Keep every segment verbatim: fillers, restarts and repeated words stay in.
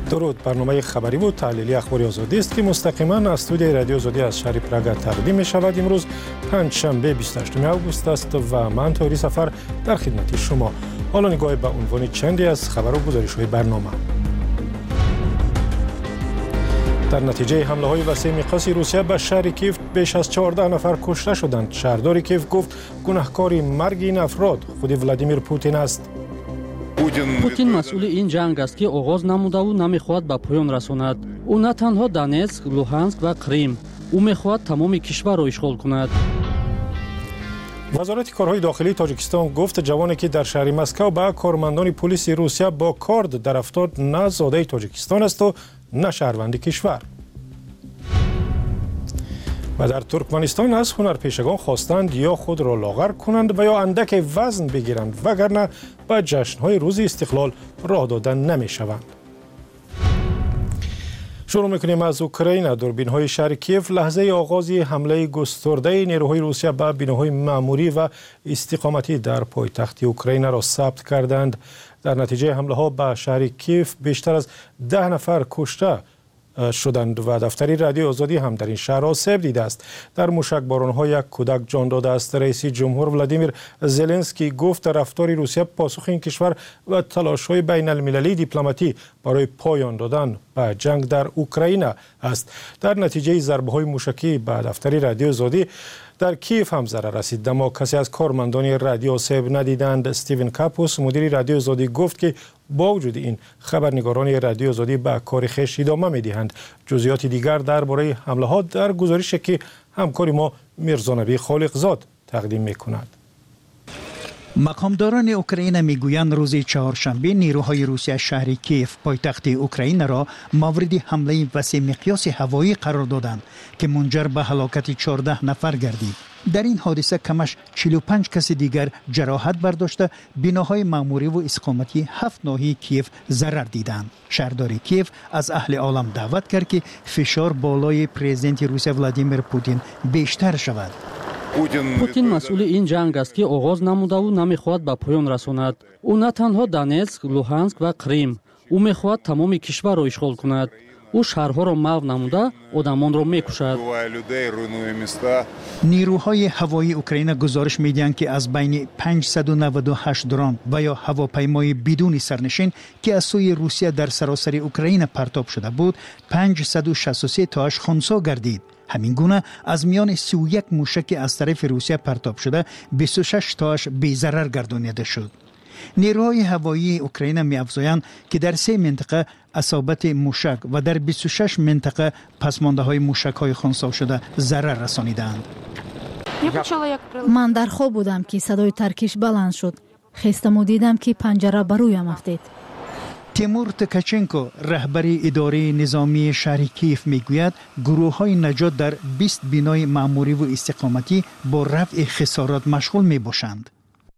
درود، برنامه خبری و تحلیلی اخباری آزادی است که مستقیما از استودیوی رادیو آزادی از شهر پراگ تقدیم می شود. امروز پنجشنبه بیست و هشتم آگوست است و من طاهری سفر در خدمت شما. حالا نگاه به عنوان چندی از خبر و گزارش‌های برنامه. در نتیجه حمله های وسیع میقاسی روسیه به شهر کیف بیش از چهارده نفر کشته شدند. شهردار کیف گفت گناهکار مرگ این افراد خود ولادیمیر پوتین است. پوتین مسئول این جنگ است که آغاز نموده و نمیخواهد به پایان رساند. او نه تنها دونецьک، لوهانسک و کریم، او میخواهد تمام کشور را اشغال کند. وزارت کارهای داخلی تاجیکستان گفت جوانی که در شهر مسکو به کارمندان پلیس روسیه با کارد در افتاد نه زاده تاجیکستان است و نه شهروند کشور. و در ترکمنستان از هنرپیشگان خواستند یا خود را لاغر کنند و یا اندک وزن بگیرند وگرنه به جشن‌های روز استقلال راه دادن نمی شوند. شروع میکنیم از اوکراین. دوربین‌های شهر کیف لحظه آغاز حمله گسترده نیروهای روسیه به بناهای معموری و استقامتی در پایتخت اوکراین را ثبت کردند. در نتیجه حمله ها به شهر کیف بیشتر از ده نفر کشته شدند و دفتری رادیو آزادی هم در این شهر آسیب دیده است. در موشکباران‌ها یک کودک جان داده است. رئیس جمهور ولادیمیر زلنسکی گفت رفتار روسیه پاسخ این کشور و تلاش‌های بین المللی دیپلماتی برای پایان دادن به جنگ در اوکراین است. در نتیجه ضربه‌های موشکی به دفتری رادیو آزادی در کیف هم ضرر رسید، اما کسی از کارمندان رادیو آسیب ندیدند. استیون کاپوس مدیر رادیو آزادی گفت که با وجود این خبرنگاران رادیو آزادی به کار خویش ادامه می‌دهند. جزئیات دیگر درباره حمله ها در گزارشی که همکار ما میرزا خالقزاد تقدیم می‌کند. مقامداران اوکراین میگویند روز چهارشنبه نیروهای روسیه شهر کیف پایتخت اوکراین را مورد حمله وسیع مقیاس هوایی قرار دادند که منجر به هلاکت چهارده نفر گردید. در این حادثه کمش چهل و پنج کس دیگر جراحت برداشته، بناهای معموری و استقامتی هفت ناحیه کیف ضرر دیدند. شهردار کیف از اهل عالم دعوت کرد که فشار بالای پرزیدنت روسیه ولادیمیر پوتین بیشتر شود. پوتین مسئول این جنگ است که آغاز نموده و نمیخواهد به پایان رساند. او نه تنها دونецьک، لوهانسک و کریم، او میخواهد تمام کشور را اشغال کند. او شهرها را محو نموده آدمان را میکشد. نیروهای هوایی اوکراین گزارش میدهند که از بین پانصد و نود و هشت درون و یا هواپیمای بدون سرنشین که از سوی روسیه در سراسر اوکراین پرتاب شده بود، پانصد و شصت و سه تاش خنثی گردید. همین گونه از میان سی و یک موشک از طرف روسیه پرتاب شده بیست و شش تاش بی ضرر گردانیده شد. نیروهای هوایی اوکراین می‌افزایند که در سه منطقه اصابت موشک و در بیست و شش منطقه پسمانده‌های موشک‌های خنثی شده ضرر رسانیدند. من در خواب بودم که صدای ترکش بلند شد. خستم و دیدم که پنجره بر رویم افتاد. تیمور تکاچنکو رهبر اداره نظامی شهر کیف میگوید گروه‌های نجات در بیست بنای معموری و استقامتی با رفع خسارات مشغول میباشند.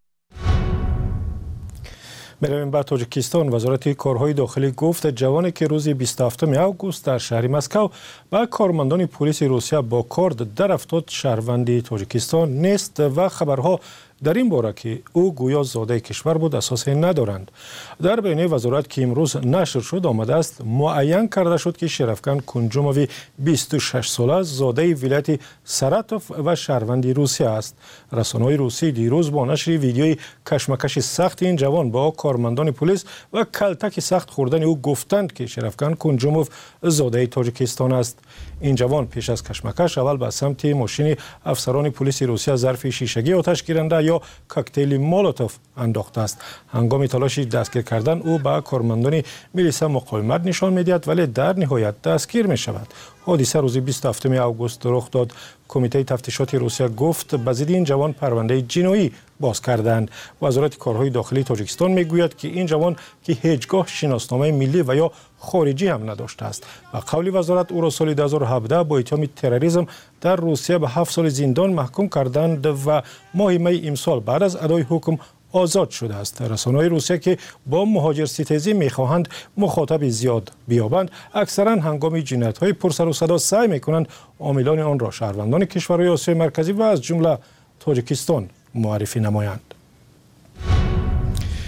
برویم به تاجیکستان. وزارت کارهای داخلی گفت جوانی که روز بیست و هفتم آگوست در شهر مسکو با کارمندان پلیس روسیه با کارد در افتاد شهروند تاجیکستان نیست و خبرها در این باره که او گویا زاده کشور بود اساس ندارند. در بیانیه وزارت که امروز نشر شد آمده است معین کرده شد که شرفکن کنجوموی بیست و شش ساله زاده ولایت سراتوف و شهروند روسیه است. رسانه‌های روسی دیروز با نشر ویدیوی کشمکش سخت این جوان با کارمندان پلیس و کلتک سخت خوردن او گفتند که شرفکن کنجوموف زاده تاجیکستان است. این جوان پیش از کشمکش اول به سمت ماشین افسران پلیس روسیه ظرف شیشگی آتش گیرنده یا کوکتل مولوتوف انداخته است. هنگام تلاش دستگیر کردن او به کارمندان میلیسا مقاومت نشان میدهد ولی در نهایت دستگیر می شود. حادثه روز بیست و هفتم آگوست رخ داد. کمیته تفتیشات روسیه گفت به ضد این جوان پرونده جنایی باز کردند. وزارت کارهای داخلی تاجیکستان میگوید که این جوان که هیچگاه شناسنامه ملی و یا خارجی هم نداشته است و قول وزارت او را سال دو هزار و هفده با اتهام تروریسم در روسیه به هفت سال زندان محکوم کردند و ماه می امسال بعد از ادای حکم آزاد شده است. رسانه‌های روسیه که با مهاجرستیزی می‌خواهند مخاطب زیاد بیابند اکثرا هنگام جنایت‌های پرسر و صدا سعی می‌کنند عاملان آن را شهروندان کشورهای آسیای مرکزی و از جمله تاجیکستان معرفی نمایند.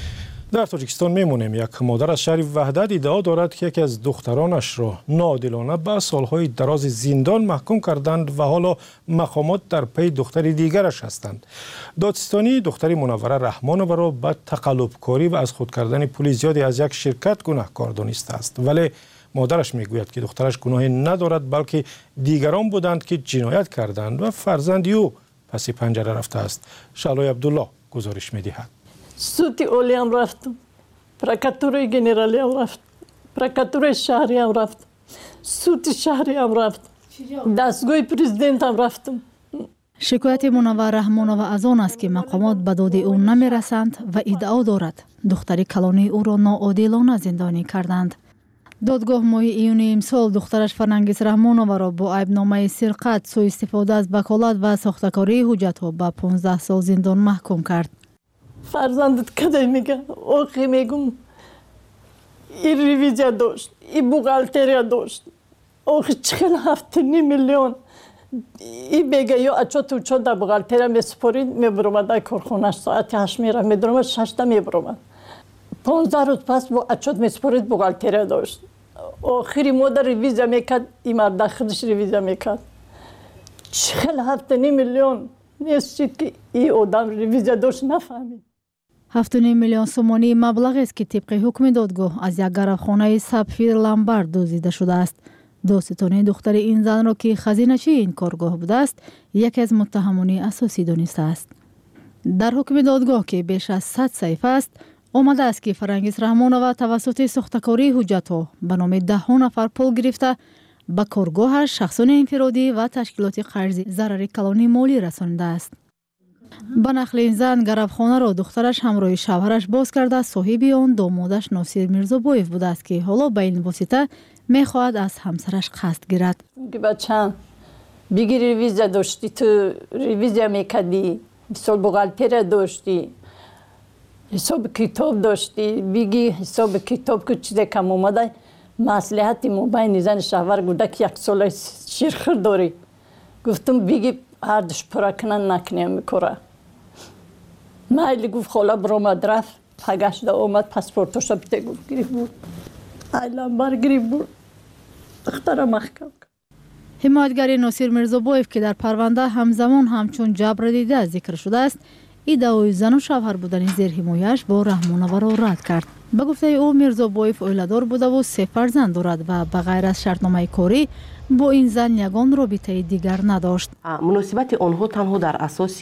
در تاجیکستان میمونیم. یک مادر از شهر وحدت ادعا دارد که یکی از دخترانش را ناعادلانه به سالهای دراز زندان محکوم کردند و حالا مقامات در پی دختر دیگرش هستند. دادستانی دختر منوره رحمانووا را به تقلبکاری و از خود کردن پول زیادی از یک شرکت گناهکار دانسته است، ولی مادرش میگوید که دخترش گناهی ندارد، بلکه دیگران بودند که جنایت کردند و فرزندی او پس پنجره رفته است. شعلای عبدالله گزارش می‌دهد. سوتی اولی هم رفتم، پرکاتوری گنرالی هم رفت، پرکاتوری شهری هم رفت، سوتی شهری هم رفت، دستگاه پرزیدنت هم رفتم. شکایت منوره رحمانووا از آن است که مقامات به داد او نمی رسند و ادعا دارد دختر کلانی او را ناعادلانه زندانی کردند. دادگاه ماه ایون امسال دخترش فرنگیس رحمانووا را با عیبنامه سرقت، سوء استفاده از وکالت و ساختکاری حجت‌ها به پانزده سال زندان محکوم کرد. فرزندت کدای میگه اوقی میگم این ریویزیا داشت، این بوغالتریا داشت، اوقی چخیل هفته نیم میلیون این بگه یا اچو تو چو در بوغالتریا میسپورید میبرومد در کارخونش ساعتی هشت میره میدرومد ششتا میبرومد پانزده روز پس با اچوت میسپورید بوغالتریا داشت. آخری مادر ریویزیا میکرد این مرد خودش ریویزیا میکرد چخیل هفته نیم میلیون نیستید که این آدم ریویزیا داشت نفهمید. هفت و نیم میلیون سومانی مبلغی است که طبق حکم دادگاه از یک گرفخانه سابفیر لامبارد دزدیده شده است. دادستانی دختر این زن را که خزینه‌چی این کارگاه بوده است، یکی از متهمان اساسی دانسته است. در حکم دادگاه که بیش از صد صفحه است، آمده است که فرنگیس رحمانووا توسط ساختکاری حجت‌ها به نام ده نفر پول گرفته به کارگاهش شخصان انفرادی و تشکیلات قرضی ضرر کلانی مالی رسانده است. به نقل این زن گرفخانه را دخترش همراه شوهرش باز کرده، صاحب آن دامادش ناصر میرزابایف بوده است که حالا به این واسطه میخواهد از همسرش قصد گیرد. بچه‌م بگی ریویزیا داشتی، تو ریویزیا میکردی، حساب بوغالتریا داشتی، حساب کتاب داشتی، بگی حساب کتاب که چیزی کم اومده مصلحتی مبین زن شوهر گفته که یک سال شیرخور داری. گفتم بگی هر دش پرا کنن نکنیم میکره. مایلی گفت خاله برامد رفت پگشت آمد پاسپورتش بیته گفت گریف بود ایلان بر گریف بود دختر محکم. حمایتگر ناصر میرزابایف که در پرونده همزمان همچون جبر دیده ذکر شده است، ادعای زن و شوهر بودن زیر حمایه‌اش با رحمانووا را رد کرد. به گفته او میرزابایف اویلادار بوده و سه فرزند دارد و بغیر از شرطنامه کاری با این زن یگان رابطه دیگر نداشت. مناسبت آنها تنها در اساس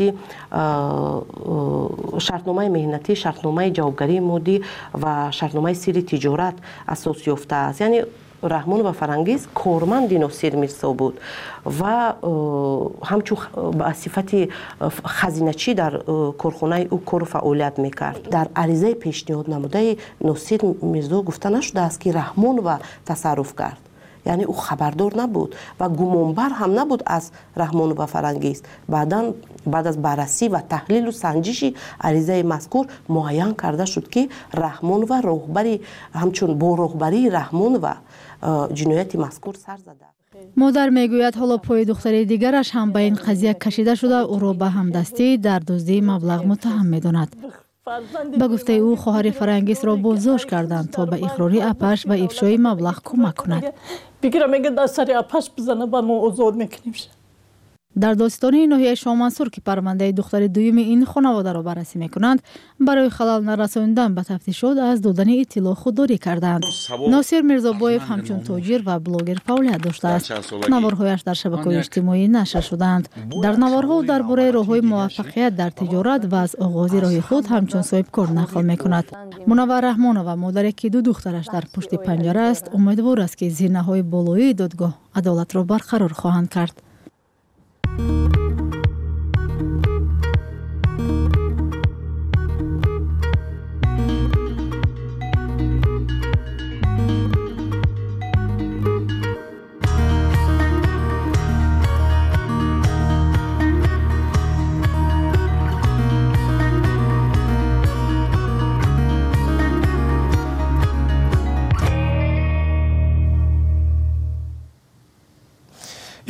شرطنامه مهنتی، شرطنامه جوابگری مادی و شرطنامه سری تجارت اساس یافته است. یعنی رحمانووا فرنگیس کارمند ناصر میرزا بود و همچون به صفت خزینه‌چی در کارخانه او کار و فعالیت میکرد. در عریضه پیشنهاد نموده ناصر میرزا گفته نشده است که رحمانووا تصرف کرد، یعنی او خبردار نبود و گمانبر هم نبود از رحمانووا فرنگیس. بعداً بعد از بررسی و تحلیل و سنجش عریضه مذکور معین کرده شد که رحمانووا راهبری همچون با راهبری رحمانووا جنایت مذکور سر زده. مادر میگوید حالا پای دختر دیگرش هم به این قضیه کشیده شده، او را به همدستی در دزدی مبلغ متهم میداند. به گفته او خواهر فرنگیس را بازداشت کردند تا به اقراری اپش و افشای مبلغ کمک کند. بگیرم میگه دست سری اپش بزنه با ما آزاد میکنیم. در داستانی ناحیه شاه منصور که پرونده دختر دوم این خانواده را بررسی میکنند، برای خلل نرساندن به تفتیشات از دادن اطلاع خودداری کردند. ناصر میرزابایف همچون تاجر و بلاگر فعالیت داشته است. نوارهایش در شبکه‌های اجتماعی نشر شدند. در نوارها درباره راه‌های موفقیت در تجارت و از آغاز راه خود همچون صاحب کار نقل میکند. منوره رحمانووا مادر که دو دخترش در پشت پنجره است، امیدوار است که زینه‌های بالایی دادگاه عدالت را برقرار خواهند کرد.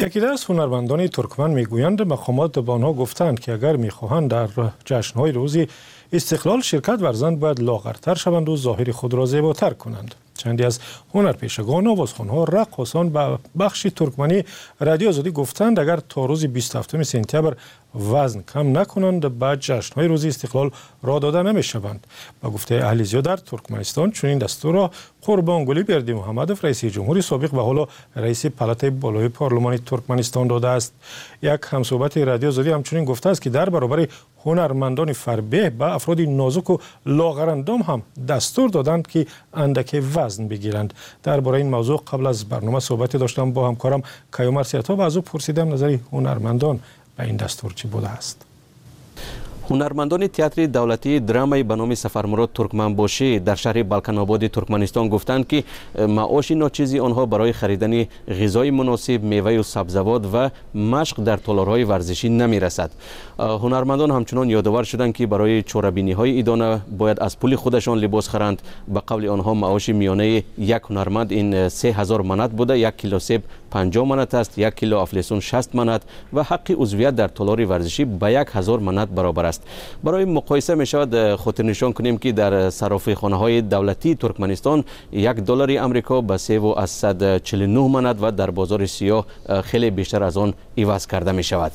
یکی از هنرمندان ترکمن میگویند مقامات به آنها گفتند که اگر میخواهند در جشن‌های روز استقلال شرکت ورزند باید لاغرتر شوند و ظاهر خود را زیباتر کنند. چندی از هنرپیشگان، آوازخوان‌ها، رقاصان به بخش ترکمنی رادیو آزادی گفتند اگر تا روز بیست و هفتم سپتامبر وزن کم نکنند بعد جشن‌های روز استقلال را داده نمی‌شوند. با گفته اهلیزی در ترکمنستان چنین دستور را قربانگلی بردیمحمدوف رئیس جمهوری سابق و حالا رئیس پالاتای بالای پارلمان ترکمنستان داده است. یک همصحبت رادیو آزادی همچنین گفته است که در برابر هنرمندان فربه به افراد نازک و لاغرندام هم دستور دادند که اندک وزن بگیرند. درباره این موضوع قبل از برنامه صحبت داشتم با همکارم کیومرث سیاطا و از او پرسیدم نظر هنرمندان به این دستور چی بوده است. هنرمندان تئاتر دولتی درامای به نام سفرمراد ترکمنباشی در شهر بالکن آباد ترکمنستان گفتند که معاش ناچیزی آنها برای خریدن غذای مناسب، میوه و سبزیجات و مشق در تالارهای ورزشی نمی رسد. هنرمندان همچنان یادآور شدند که برای چاره‌بینی های ادانه باید از پول خودشان لباس خرند. به قول آنها معاش میانه یک هنرمند این سه هزار منات بوده، یک کیلو سیب پنجاه منات است، یک کیلو افلاسون شصت منات و حق عضویت در تالار ورزشی به یک هزار منات برابر است. برای مقایسه می شود خاطر نشان کنیم که در صرافیخانه های دولتی ترکمنستان یک دلار آمریکا به سه و صد و چهل و نه منات و در بازار سیاه خیلی بیشتر از آن عوض کرده می شود.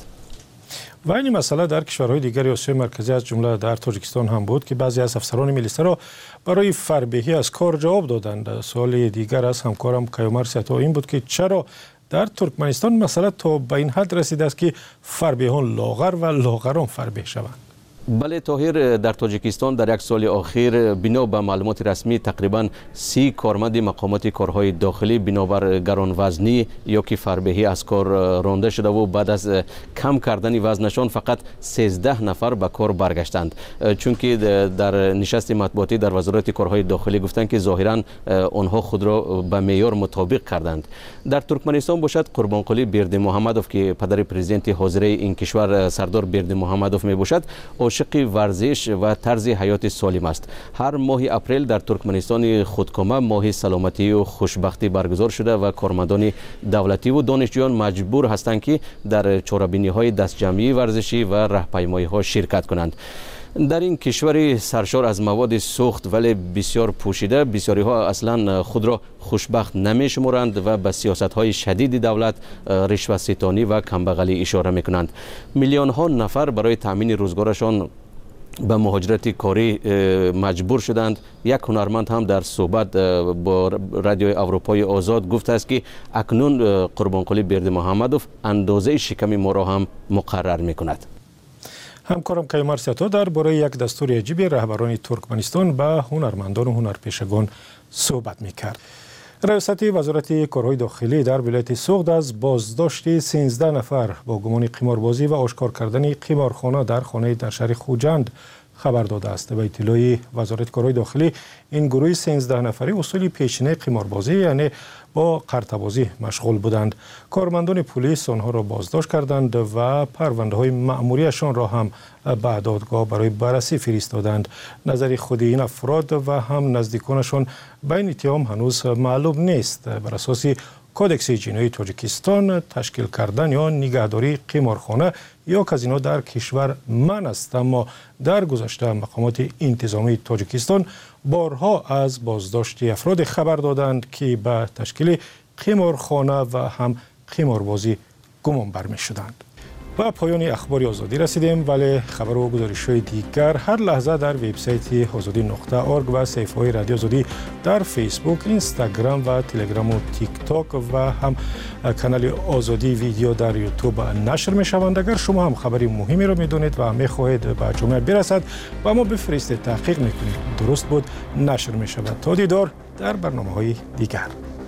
و این مسئله در کشورهای دیگر آسیای مرکزی از جمله در تاجیکستان هم بود که بعضی از افسران میلیسا را برای فربهی از کار جواب دادند. سوال دیگر از همکارم کیومرث سیاطا این بود که چرا در ترکمنستان مسئله تا به این حد رسیده است که فربهیان لاغر و لاغران فربه شوند؟ بله طاهر، در تاجیکستان در یک سال اخیر بنا به معلومات رسمی تقریبا سی کارمند مقامات کارهای داخلی بنابر گران وزنی یا که فربهی از کار رانده شده و بعد از کم کردن وزنشان فقط سیزده نفر به کار برگشتند، چون که در نشست مطبوعاتی در وزارت کارهای داخلی گفتند که ظاهرا آنها خود را به معیار مطابق کردند. در ترکمنستان باشد قربانقلی بردیمحمدوف که پدر پرزیدنت حاضر این کشور سردار بردیمحمدوف می باشد عاشق ورزش و طرز حیات سالم است. هر ماه اپریل در ترکمنستان خودکامه ماه سلامتی و خوشبختی برگزار شده و کارمندان دولتی و دانشجویان مجبور هستند که در چاره‌بینی های دستجمعی ورزشی و راهپیمایی ها شرکت کنند. در این کشور سرشار از مواد سوخت ولی بسیار پوشیده، بسیاری ها اصلا خود را خوشبخت نمی شمارند و به سیاست های شدید دولت، رشوه ستانی و کمبغلی اشاره می کنند. میلیون ها نفر برای تامین روزگارشان به مهاجرت کاری مجبور شدند. یک هنرمند هم در صحبت با رادیوی اروپای آزاد گفته است که اکنون قربانقلی بردیمحمدوف اندازه شکم ما را هم مقرر می کند. همکارم کیومرث سیاطا درباره یک دستور عجیب رهبران ترکمنستان به هنرمندان و هنرپیشگان صحبت می‌کرد. رئیست وزارت کارهای داخلی در ولایت سوغد از بازداشت سیزده نفر با گمان قماربازی و آشکار کردن قمارخانه در خانه در شهر خوجند خبر داده است. به اطلاع وزارت کارهای داخلی این گروه سیزده نفری اصول پیشینه قماربازی یعنی با قرطه‌بازی مشغول بودند. کارمندان پلیس آنها را بازداشت کردند و پرونده های مأموریشان را هم به دادگاه برای بررسی فرستادند. نظر خود این افراد و هم نزدیکانشان به این اتهام هنوز معلوم نیست. بر اساس کودکس جنایی تاجیکستان تشکیل کردن یا نگهداری قمارخانه یا کازینو در کشور منع است، اما در گذشته مقامات انتظامی تاجیکستان بارها از بازداشت افراد خبر دادند که به تشکیل قمارخانه و هم قماربازی گمان برمی شدند. و پایان اخبار آزادی رسیدیم، ولی خبر و گزارش‌های دیگر هر لحظه در وبسایت آزادی نقطه اورگ و صفحه‌های رادیو آزادی در فیسبوک، اینستاگرام و تلگرام و تیک تاک و هم کانال آزادی ویدیو در یوتیوب نشر می‌شوند. اگر شما هم خبری مهمی را می‌دونید و می‌خواهید به جامعه برسد و ما بفرستید تحقیق می‌کنید درست بود نشر می‌شود. تا دیدار در برنامه‌های دیگر.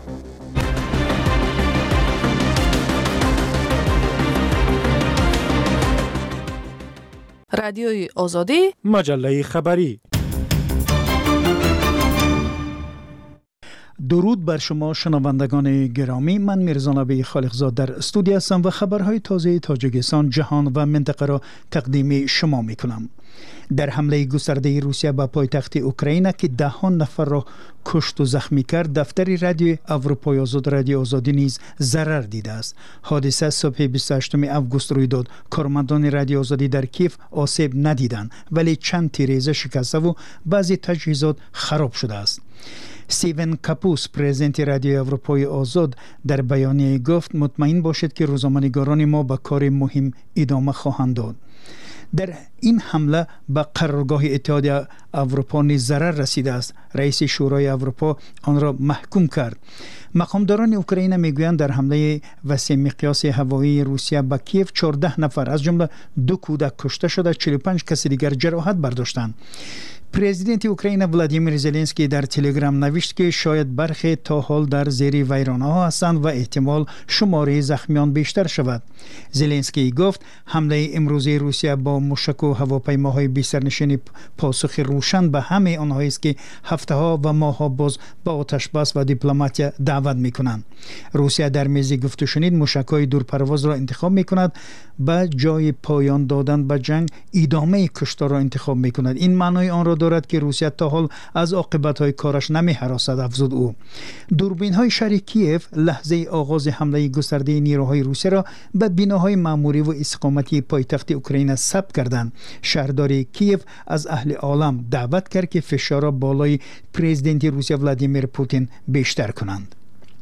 رادیوی آزادی، مجله خبری. درود بر شما شنوندگان گرامی. من میرزا نبی خالقزاد در استودیو هستم و خبرهای تازه تاجیکستان، جهان و منطقه را تقدیم شما میکنم. در حمله گسترده روسیه به پایتخت اوکراین که دهان نفر را کشت و زخمی کرد، دفتر رادیو اروپای آزاد رادیو آزادی نیز ضرر دیده است. حادثه صبح بیست و هشتم آگوست روی داد. کارمندان رادیو آزادی در کیف آسیب ندیدند، ولی چند تیریزه شکسته و بعضی تجهیزات خراب شده است. سیون کاپوس، پرزیدنت رادیو اروپای آزاد، در بیانیه گفت مطمئن باشید که روزنامه‌نگاران ما به کار مهم ادامه خواهند داد. در این حمله به قرارگاه اتحادیه اروپا نیز ضرر رسیده است. رئیس شورای اروپا آن را محکوم کرد. مقامداران اوکراین میگویند در حمله وسیع مقیاس هوایی روسیه به کیف چهارده نفر از جمله دو کودک کشته شده، چهل و پنج کس دیگر جراحت برداشتند. پرزیدنت اوکراین ولادیمیر زلنسکی در تلگرام نوشت که شاید برخی تا حال در زیر ویرانه‌ها هستند و احتمال شماره زخمیان بیشتر شود. زلنسکی گفت حمله امروزی روسیه با موشک و هواپیماهای بی سرنشین پاسخ روشن به همه آنهایی است که هفته‌ها و ماه‌ها باز با آتش بس و دیپلماتی دعوت می‌کنند. روسیه در میز گفت و شنید موشک‌های دورپرواز را انتخاب می‌کند، به جای پایان دادن به جنگ ادامه کشتار را انتخاب می‌کند. این معنای آن را دارد که روسیه تا حال از عاقبت‌های کارش نمی‌هراسد، افزود او. دوربین‌های شهر کیف لحظه آغاز حمله گسترده نیروهای روسیه را به بناهای مأموری و استقامتی پایتخت اوکراین ثبت کردند. شهردار کیف از اهل عالم دعوت کرد که فشار را بالای پرزیدنت روسیه ولادیمیر پوتین بیشتر کنند.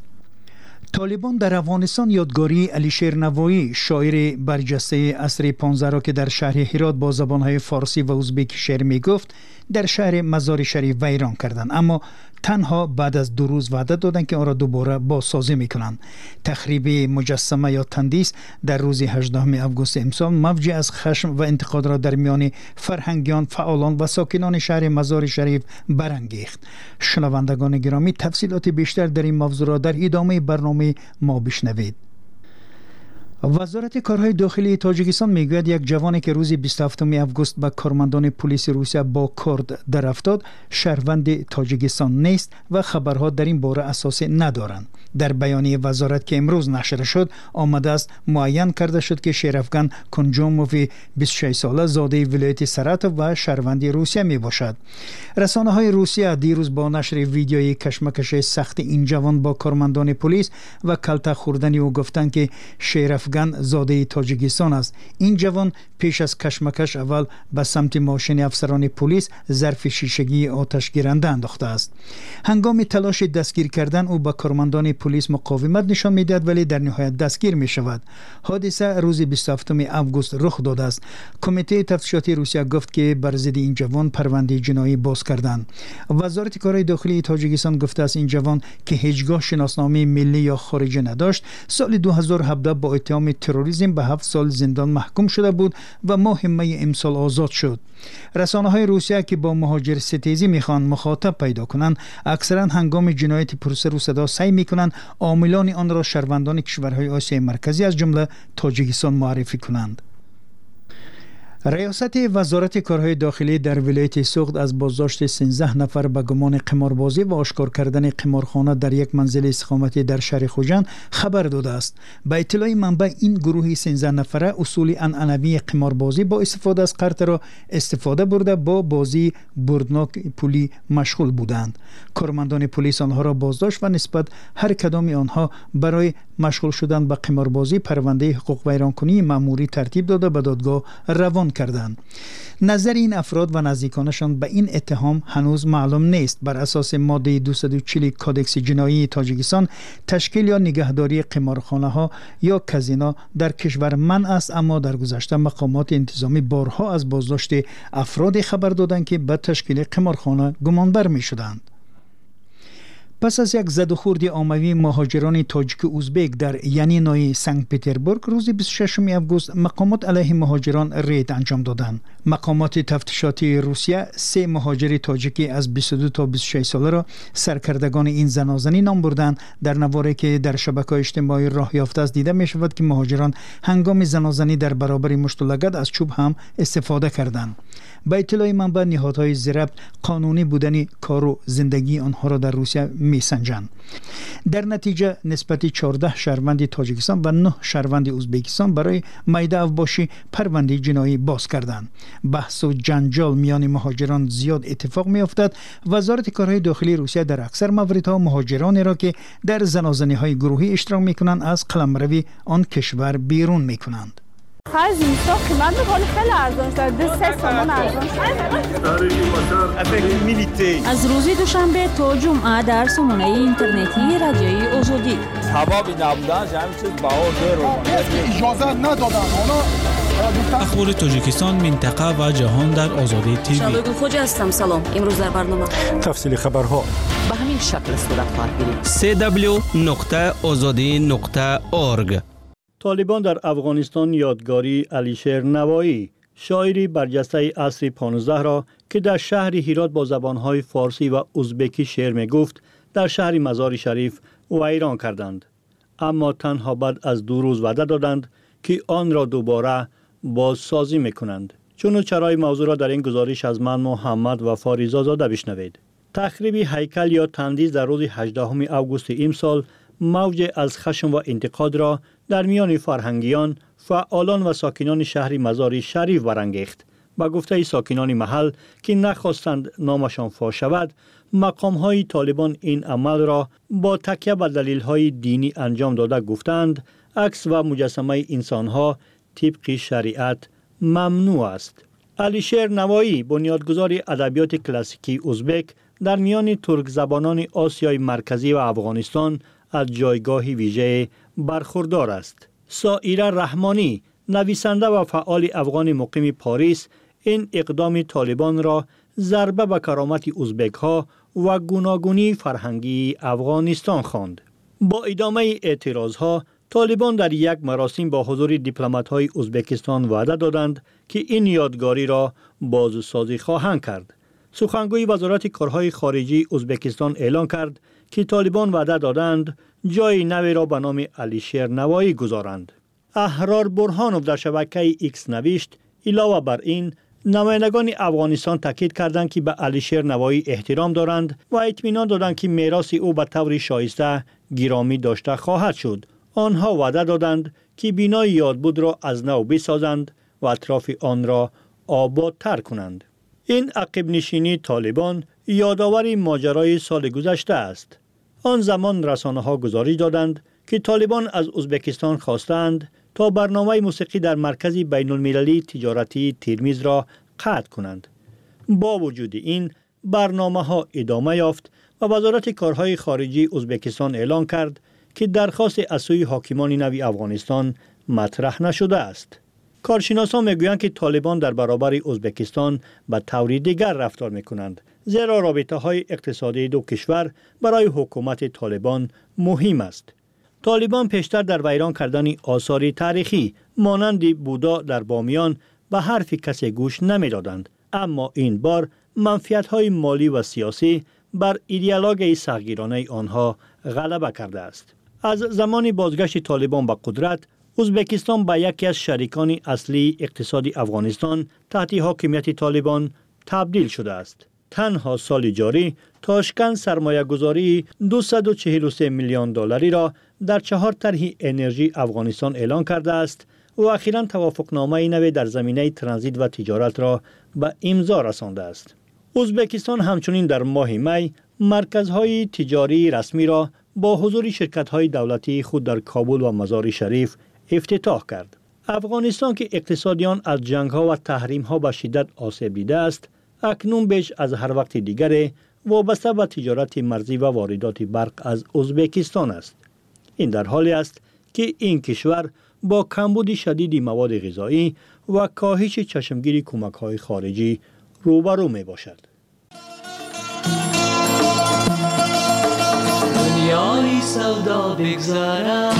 طالبان در افغانستان یادگاری علیشیر نوایی، شاعر برجسته عصر پانزده را که در شهر هرات با زبانهای فارسی و ازبک شعر می گفت، در شهر مزار شریف ویران کردند، اما تنها بعد از دو روز وعده دادند که آن را دوباره بازسازی میکنند. تخریب مجسمه یا تندیس در روز هجدهم آگوست امسال موجی از خشم و انتقاد را در میان فرهنگیان، فعالان و ساکنان شهر مزار شریف برانگیخت. شنوندگان گرامی، تفصیلات بیشتر در این موضوع را در ادامه برنامه ما بشنوید. وزارت کارهای داخلی تاجیکستان میگوید یک جوانی که روز بیست و هفتم آگوست به کارمندان پلیس روسیه با کارد در افتاد شهروند تاجیکستان نیست و خبرها در این باره اساس ندارند. در بیانیه وزارت که امروز نشر شد آمده است معین کرده شد که شیرافگان کنجوموف بیست و شش ساله زاده ولایت سراتوف و شهروند روسیه می باشد. رسانه های روسیه دیروز با نشر ویدیوی کشمکش سخت این جوان با کارمندان پلیس و کلته خوردن او گفتند که شیرافگان زاده تاجیکستان است. این جوان پیش از کشمکش اول به سمت ماشین افسران پلیس ظرف شیشگی آتش گیرنده انداخته است. هنگام تلاش دستگیر کردن او با کارمندان پلیس مقاومت نشان میدهد، ولی در نهایت دستگیر می شود. حادثه روز بیست و هفتم آگوست رخ داده است. کمیته تفتیشاتی روسیه گفت که بر ضد این جوان پرونده جنایی باز کردند. وزارت کارهای داخلی تاجیکستان گفته است این جوان که هیچگاه شناسنامه ملی یا خارجی نداشت، سال دو هزار و هفده با اتهام تروریسم به هفت سال زندان محکوم شده بود و ماه می امسال آزاد شد. رسانه های روسیه که با مهاجر ستیزی میخوان مخاطب پیدا کنند، اکثرا هنگام جنایت پروسه رو صدا سعی میکنند عاملان آن را شهروندان کشورهای آسیای مرکزی از جمله تاجیکستان معرفی کنند. ریاست وزارت کارهای داخلی در ولایت سوخت از بازداشت سیزده نفر به گمان قماربازی و آشکار کردن قمارخانه در یک منزل استقامتی در شهر خوجند خبر داده است. به اطلاع منبع این گروه سیزده نفره اصول عنعنوی قماربازی با استفاده از قرض را استفاده برده با بازی بردناک پولی مشغول بودند. کارمندان پلیس آنها را بازداشت و نسبت هر کدام آنها برای مشغول شدن به قماربازی پرونده حقوق ویرانکنی مأموری ترتیب داده به دادگاه روان کردند. نظر این افراد و نزدیکانشان به این اتهام هنوز معلوم نیست. بر اساس ماده دویست و چهل کادکس جنایی تاجیکستان تشکیل یا نگهداری قمارخانه ها یا کازینو در کشور منع است، اما در گذشته مقامات انتظامی بارها از بازداشت افراد خبر دادند که به تشکیل قمارخانه گمانبر می شدند. پس از یک زد و خورد عمومی مهاجران تاجیک ازبک در ینینای سنت پترزبورگ روز بیست و ششم آگوست مقامات علیه مهاجران رید انجام دادند. مقامات تفتیشاتی روسیه سه مهاجر تاجیکی از بیست و دو تا بیست و شش ساله را سرکردگان این زنازنی نام بردند. در نواری که در شبکه‌های اجتماعی راه یافته است دیده می شود که مهاجران هنگام زنازنی در برابر مشت و لگد از چوب هم استفاده کردند. به اطلاع منبع نهادهای ضبط قانونی بودن کار و زندگی آنها را در روسیه میسنجند. در نتیجه نسبت چهارده شهروند تاجیکستان و نه شهروند ازبکستان برای میده افباشی پرونده جنایی باز کردند. بحث و جنجال میان مهاجران زیاد اتفاق می افتد. وزارت کارهای داخلی روسیه در اکثر مواردها مهاجرانی را که در زنازنی های گروهی اشتراک می کنند از قلمروی آن کشور بیرون می کنند. خرج اینستا قیمت میکنه خیلی ارزان شده، سه تومان ارزان شده. از روز دوشنبه تا جمعه در سامانه اینترنتی رادیوی آزادی هوا بی نبودن همین چیز بهار دیر اجازه ندادن اونا. اخبار تاجیکستان، منطقه و جهان در آزادی تیوی. شبگل خوج هستم. سلام. امروز در برنامه تفصیل خبرها به همین شکل صورت خواهد گرفت. سه دبلیو نقطه آزادی نقطه اورگ. طالبان در افغانستان یادگاری علیشیر نوایی، شاعری برجسته عصر پانزده را که در شهر هرات با زبانهای فارسی و ازبکی شعر می گفت، در شهر مزار شریف ویران کردند. اما تنها بعد از دو روز وعده دادند که آن را دوباره بازسازی می کنند. چون چرای موضوع را در این گزارش از من محمد وفا رضازاده بشنوید. تخریب هیکل یا تندیس در روز هجدهم آگوست امسال موج از خشم و انتقاد را در میان فرهنگیان، فعالان و ساکنان شهر مزار شریف برانگیخت. با گفته ساکنان محل که نخواستند نامشان فاش شود، مقام‌های طالبان این عمل را با تکیه به دلیل‌های دینی انجام داده گفتند عکس و مجسمه انسان‌ها طبق شریعت ممنوع است. علیشیر نوایی، بنیادگذار ادبیات کلاسیکی ازبک، در میان ترک زبانان آسیای مرکزی و افغانستان از جایگاهی ویژه برخوردار است. سائره رحمانی، نویسنده و فعال افغان مقیم پاریس، این اقدام طالبان را ضربه به کرامت ازبک ها و گوناگونی فرهنگی افغانستان خواند. با ادامه اعتراض ها، طالبان در یک مراسم با حضور دیپلمات های ازبکستان وعده دادند که این یادگاری را بازسازی خواهند کرد. سخنگوی وزارت کارهای خارجی ازبکستان اعلان کرد که طالبان وعده دادند جای نوی را به نام علیشیر نوایی گذارند. احرار برهانوف در شبکه ایکس نوشت علاوه بر این، نمایندگان افغانستان تاکید کردند که به علیشیر نوایی احترام دارند و اطمینان دادند که میراث او به طور شایسته گرامی داشته خواهد شد. آنها وعده دادند که بنای یادبود را از نو بسازند و اطراف آن را آبادتر کنند. این عقب نشینی طالبان یادآور ماجرای سال گذشته است. آن زمان رسانه‌ها گزارش دادند که طالبان از ازبکستان خواستند تا برنامه موسیقی در مرکز بین المللی تجارتی ترمیز را قطع کنند. با وجود این برنامه ها ادامه یافت و وزارت کارهای خارجی ازبکستان اعلان کرد که درخواست از سوی حاکمان نوی افغانستان مطرح نشده است. کارشناسان میگویند که طالبان در برابر ازبکستان به طور دیگر رفتار میکنند، زیرا رابطه های اقتصادی دو کشور برای حکومت طالبان مهم است. طالبان پیشتر در ویران کردن آثار تاریخی مانند بودا در بامیان به حرف کسی گوش نمیدادند، اما این بار منفعت های مالی و سیاسی بر ایدئولوژی سختگیرانه آنها غلبه کرده است. از زمان بازگشت طالبان به قدرت، ازبکستان به یکی از شریکان اصلی اقتصادی افغانستان تحت حاکمیت طالبان تبدیل شده است. تنها سال جاری تاشکند سرمایه گذاری دویست و چهل و سه میلیون دلاری را در چهار طرح انرژی افغانستان اعلان کرده است و اخیراً توافقنامه نوی در زمینه ترانزیت و تجارت را به امضا رسانده است. ازبکستان همچنین در ماه می مرکزهای تجاری رسمی را با حضور شرکت‌های دولتی خود در کابل و مزار شریف افتتاح کرد. افغانستان که اقتصادیان از جنگ‌ها و تحریم‌ها به شدت آسیب دیده است، اکنون بیش از هر وقت دیگر وابسته به تجارت مرزی و واردات برق از ازبکستان است. این در حالی است که این کشور با کمبود شدید مواد غذایی و کاهش چشمگیر کمک‌های خارجی روبرو می‌باشد. دنیای سودا بگذارد،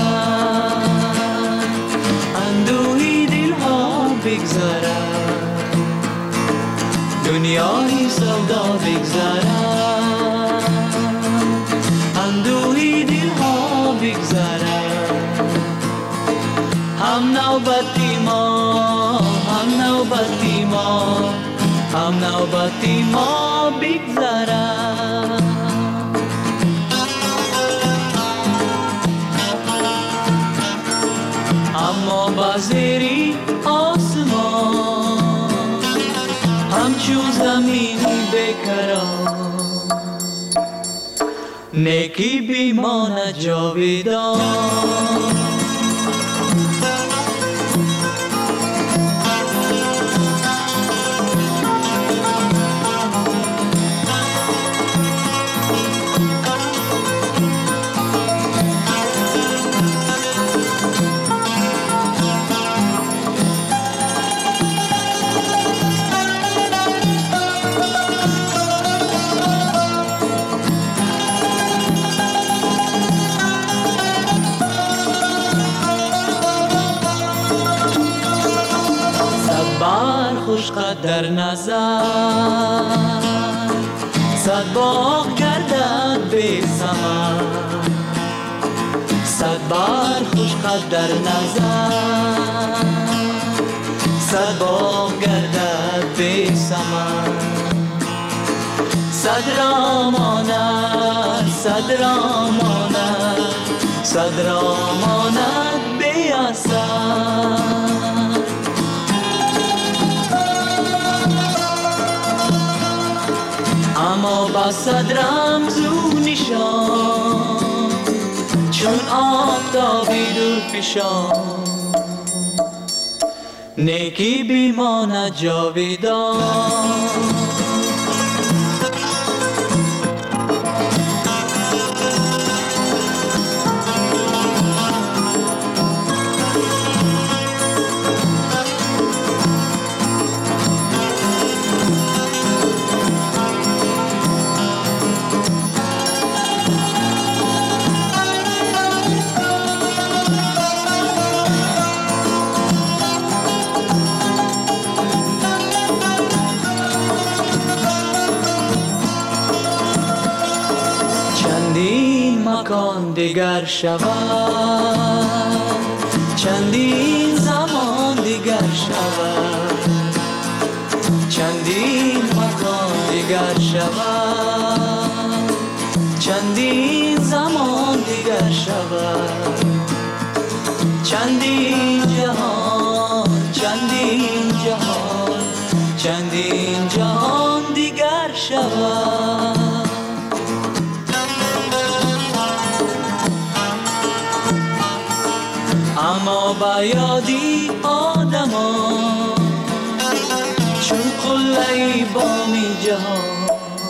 اندوهی دلها بگذارد. دنیای سودا بگذارد، اندوهی دلها بگذارد. هم نوبتی ما، هم نوبتی ما، هم نوبتی ما بگذارد. زیری آسمان همچون زمینی بکران نیکی بیمانه جاویدان خوشقد در نظر صد باغ گردد بی ثمر صد بار خوشقد در نظر صد باغ گردد بی ثمر صد را ماند صد را ماند صد را ماند بی اثر اما با صد رمز و نشان چون آفتابی دور فشان نیکی بیماند جاویدان مکان دیگر شود چندین زمان دیگر شود چندین مکان دیگر شود چندین زمان دیگر شود چندین جهان چندین جهان چندین جهان دیگر شود اما با یادی آدمان چون قلعی بامی جهان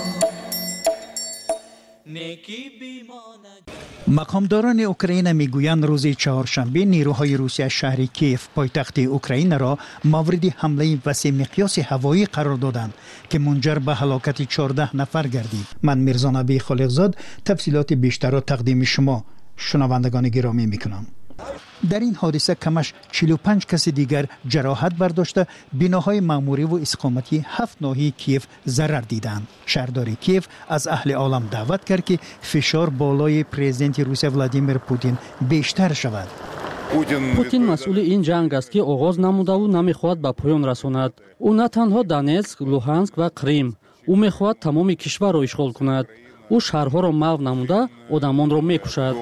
نیکی بیماند. مقامداران اوکراین میگویند روز چهارشنبه نیروهای روسیه شهر کیف پایتخت اوکراین را مورد حمله وسیع مقیاس هوایی قرار دادند که منجر به هلاکت چهارده نفر گردید. من میرزا نبی خالقزاد تفصیلات بیشتر را تقدیم شما شنوندگان گرامی میکنم. در این حادثه کمش چهل و پنج کس دیگر جراحت برداشته بناهای معموری و اقامتی هفت ناحیه کیف ضرر دیدند. شهردار کیف از اهل عالم دعوت کرد که فشار بالای پرزیدنت روسیه ولادیمیر پوتین بیشتر شود. پوتین مسئول این جنگ است که آغاز نموده و نمیخواهد به پایان رساند. او نه تنها دونецьک، لوهانسک و کریم، او میخواهد تمام کشور را اشغال کند. او شهرها را محو نموده آدمان را میکشد.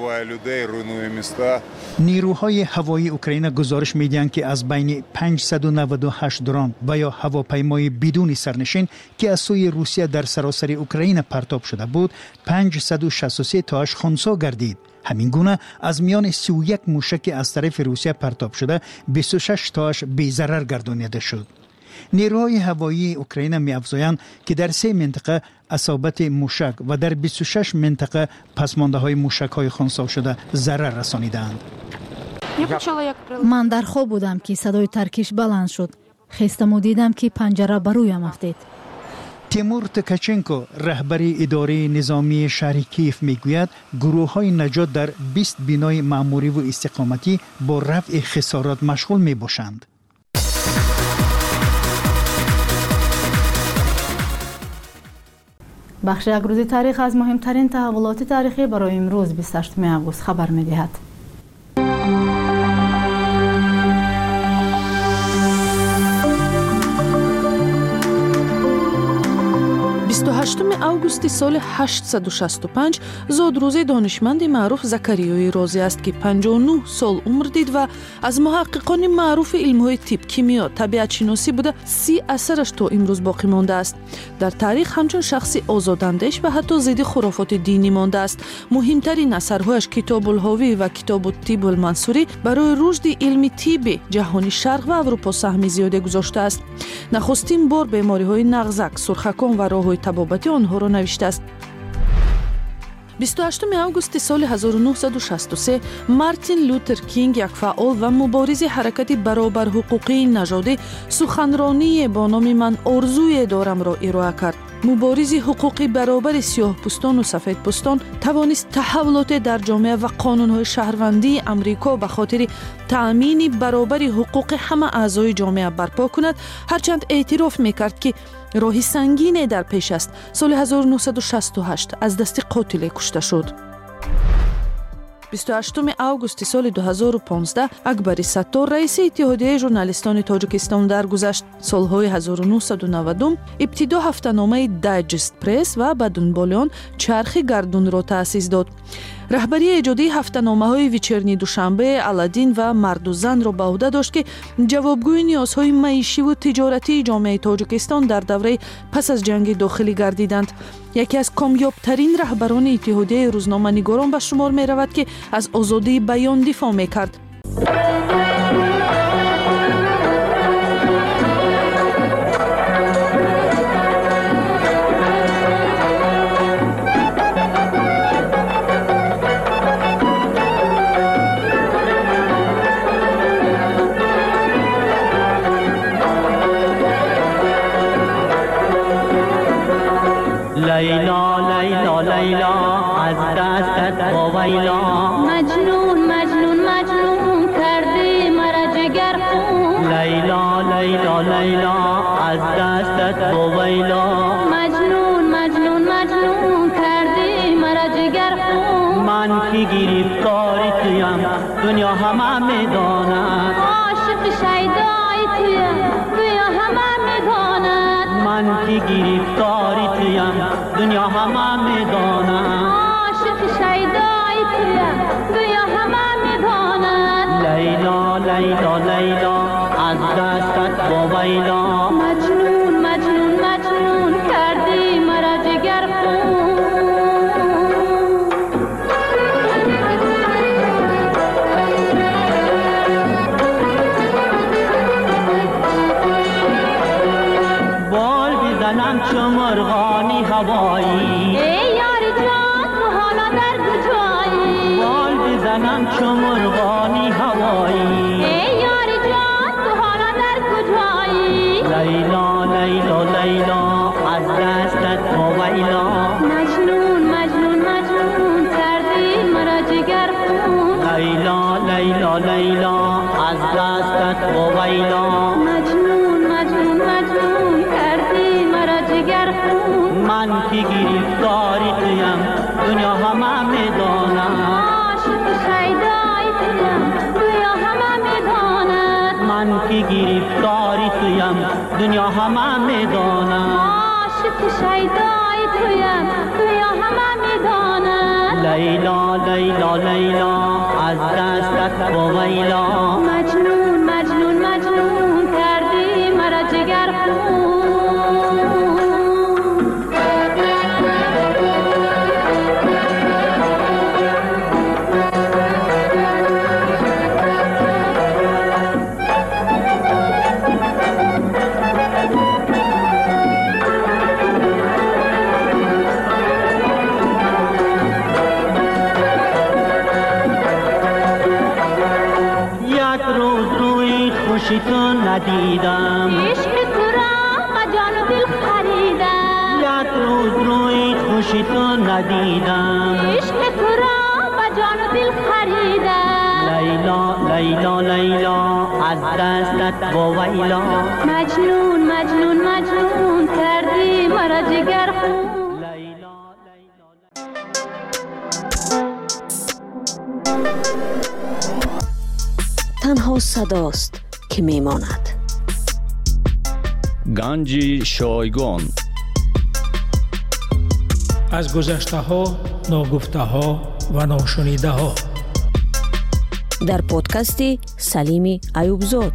نیروهای هوایی اوکراین گزارش میدهند که از بین پانصد و نود و هشت درون و یا هواپیمای بدون سرنشین که از سوی روسیه در سراسر اوکراین پرتاب شده بود پانصد و شصت و سه تاش خنثی گردید. همین گونه از میان سی و یک موشک از طرف روسیه پرتاب شده بیست و شش تاش بی ضرر گردانیده شد. نیروهای هوایی اوکراین می‌افزایند که در سه منطقه اصابت موشک و در بیست و شش منطقه پسمانده‌های موشک‌های خنثی شده ضرر رسانیدند. من در خواب بودم که صدای ترکش بلند شد. خستم و دیدم که پنجره بر رویم افتاد. تیمور تکاچنکو رهبر اداره نظامی شهر کیف میگوید گروه‌های نجات در بیست بنای معموری و استقامتی با رفع خسارات مشغول میباشند. بخش یک روز تاریخ از مهمترین تحولات تاریخی برای امروز بیست و هشتم آگوست خبر می‌دهد. بیست و هشتم اوگوست سال هشتصد و شصت و پنج زادروز دانشمند معروف زکریای رازی است که پنجاه و نه سال عمر دید و از محققان معروف علم‌های طب، کیمیا، طبیعت شناسی بوده. سی اثرش تا امروز باقی مانده است. در تاریخ همچون شخصی آزاداندیش و حتی ضد خرافات دینی مانده است. مهمترین اثرهایش کتاب الهاوی و کتاب الطب المنصوری برای رشد علم طب جهانی شرق و اروپا سهم زیادی گذاشته است. نخستین بار بیماری‌های نغزک، سرخکان و راه‌های تبابتی آنها را نوشته است. بیست و هشتم اوگوست سال هزار و نهصد و شصت و سه مارتین لوتر کینگ، یک فعال و مبارز حرکت برابر حقوقی نژادی، سخنرانی با نام من آرزوی دارم را ارائه کرد. مبارز حقوقی برابر سیاه پوستان و سفید پوستان توانست تحولات در جامعه و قانون‌های شهروندی امریکا به خاطر تأمین برابر حقوق همه اعضای جامعه برپا کند، هرچند اعتراف می‌کرد که راه سنگین در پیش است. سال هزار و نهصد و شصت و هشت از دست قاتل کشته شد. بیست و هشتم اوگوست سال دو هزار و پانزده اکبر ستار، رئیس اتحادیه ژورنالیستان تاجیکستان درگذشت. سالهای هزار و نهصد و نود ابتدا هفته‌نامه دایجست پرس و به دنبال آن چرخ گردون را تأسیس داد. رهبری ایجادی هفته‌نامه‌های ویچرنی دوشنبه، الادین و مرد و زن را به عهده داشت که جوابگوی نیازهای معیشی و تجارتی جامعه تاجیکستان در دوره پس از جنگ داخلی گردیدند. یکی از کامیاب‌ترین رهبران اتحادیه روزنامه‌نگاران به شمار می‌رود که از آزادی بیان دفاع می‌کرد. لیلا لیلا لیلا از دستت وایلا، مجنون مجنون مجنون کردی مرا جگر خون. لیلا لیلا لیلا از دستت وایلا، مجنون مجنون مجنون کردی مرا جگر خون. من که گرفتار تویم دنیا همه میداند، عاشق شیدای تویم دنیا همه میداند. من که گرفتار تویم دنیا همه میداند، عاشق شیدای تویم دنیا همه میداند. لیلا لیلا لیلا از دستت وایلا، مجنون مجنون مجنون کردی مرا جگر خون. بال بزنم چو مرغانی هوایی، ای یار جان تو حالا در کجایی؟ بال بزنم چو مرغانی هوایی، ای یار جان تو حالا در کجایی؟ لیلا لیلا لیلا از دستت وایلا، مجنون مجنون مجنون کردی مرا جگر خون. لیلا لیلا لیلا از دستت وایلا، مجنون مجنون مجنون کردی مرا جگر خون. من که گرفتاری تویم دنیا همه میداند، عاشق شیدای تویم دنیا همه میداند. من که گرفتاری تویم دنیا همه میداند، عاشق شیدای تویم دنیا همه میداند. لیلا لیلا لیلا از دستت وایلا، مجنون مجنون مجنون کردی مرا جگر خون. خوشی تو ندیدم، عشق تو را به جان و دل خریدم. یک روز روی خوشی تو ندیدم، عشق تو را به جان و دل خریدم. لیلا لیلا لیلا از دستت وایلا، مجنون مجنون مجنون کردی مرا جگر خون. تنها صداست که میماند. گنج شایگان از گذشته ها، ناگفته ها و ناشنیده ها. در پادکستی سلیمی ایوبزاد.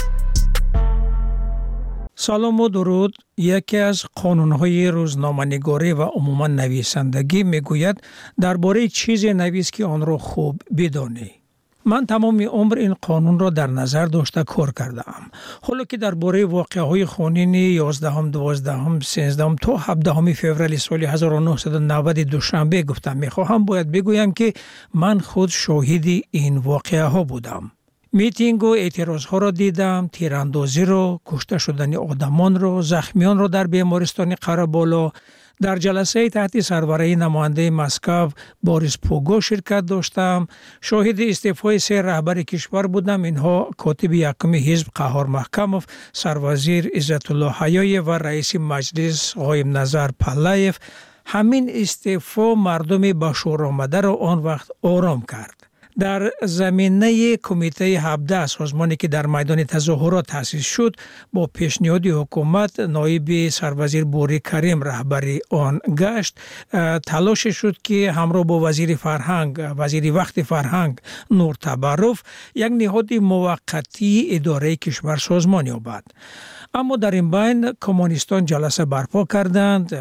سلام و درود. یکی از قانون‌های روزنامه‌نگاری و عموما نویسندگی میگوید درباره چیزی نویس که آن را خوب بدانی. من تمام عمر این قانون را در نظر داشته کار کردم. حالا که درباره واقعه‌های خونین یازدهم، دوازدهم، سیزدهم تا هفدهم فوریه سال هزار و نهصد و نود دوشنبه گفتم میخواهم باید بگویم که من خود شاهد این واقعه ها بودم. میتینگ و اعتراض ها را دیدم، تیراندازی را، کشته شدن آدمان را، زخمیان را در بیمارستان قره‌بالا. در جلسه تحت سروری نماینده مسکو باریس پوگو شرکت داشتم. شاهد استعفای سه رهبر کشور بودم. اینها کاتب یکم حزب قهار محکموف، سروزیر عزت الله حیای و رئیس مجلس قایم نظر پلایف. همین استعفا مردم با شور آمده را آن وقت آرام کرد. در زمینه کمیته هفده سازمانی که در میدان تظاهرات تأسیس شد، با پیشنهاد حکومت نایب سروزیر بوری کریم رهبری آن گشت. تلاش شد که همراه با وزیر فرهنگ، وزیر وقت فرهنگ نور تبرف، یک نهاد موقتی اداره کشور سازمان یابد. اما در این بین کمونیستان جلسه برپا کردند،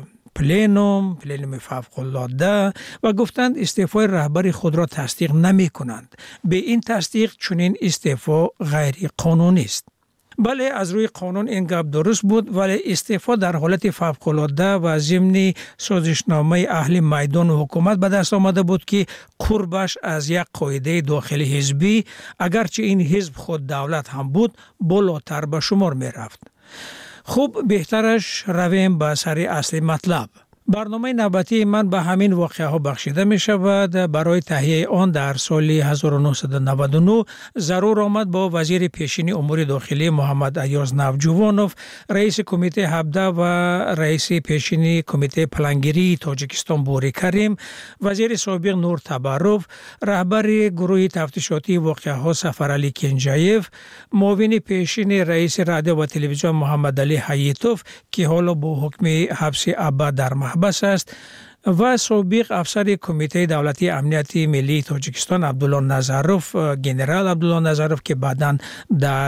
پلینوم، پلینوم فوق‌العاده، و گفتند استعفای رهبر خود را تصدیق نمی کنند. به این تصدیق چنین استعفا غیر قانونی است. بله، از روی قانون این گپ درست بود، ولی استعفا در حالت فوق‌العاده و ضمن سازشنامه اهل میدان و حکومت به دست آمده بود که قربش از یک قاعده داخلی حزبی، اگرچه این حزب خود دولت هم بود، بالاتر به شمار می رفت. خوب، بهترش رویم به سر اصل مطلب. برنامه نوبتی من به همین واقعه ها بخشیده می شود. برای تهیه آن در سال هزار و نهصد و نود و نه ضرور آمد با وزیر پیشین امور داخلی محمد ایاز نوجوانوف، رئیس کمیته هفده و رئیس پیشین کمیته پلانگیری تاجیکستان بوری کریم، وزیر سابق نور تبرف، رهبر گروه تفتیشاتی واقعه ها سفرعلی کنجایف، معاون پیشین رئیس رادیو و تلویزیون محمد علی حییتوف که حالا با حکم حبس ابد در بس است، و سابق افسر کمیته دولتی امنیت ملی تاجیکستان عبدالله نظروف، گنرال عبدالله نظروف که بعداً در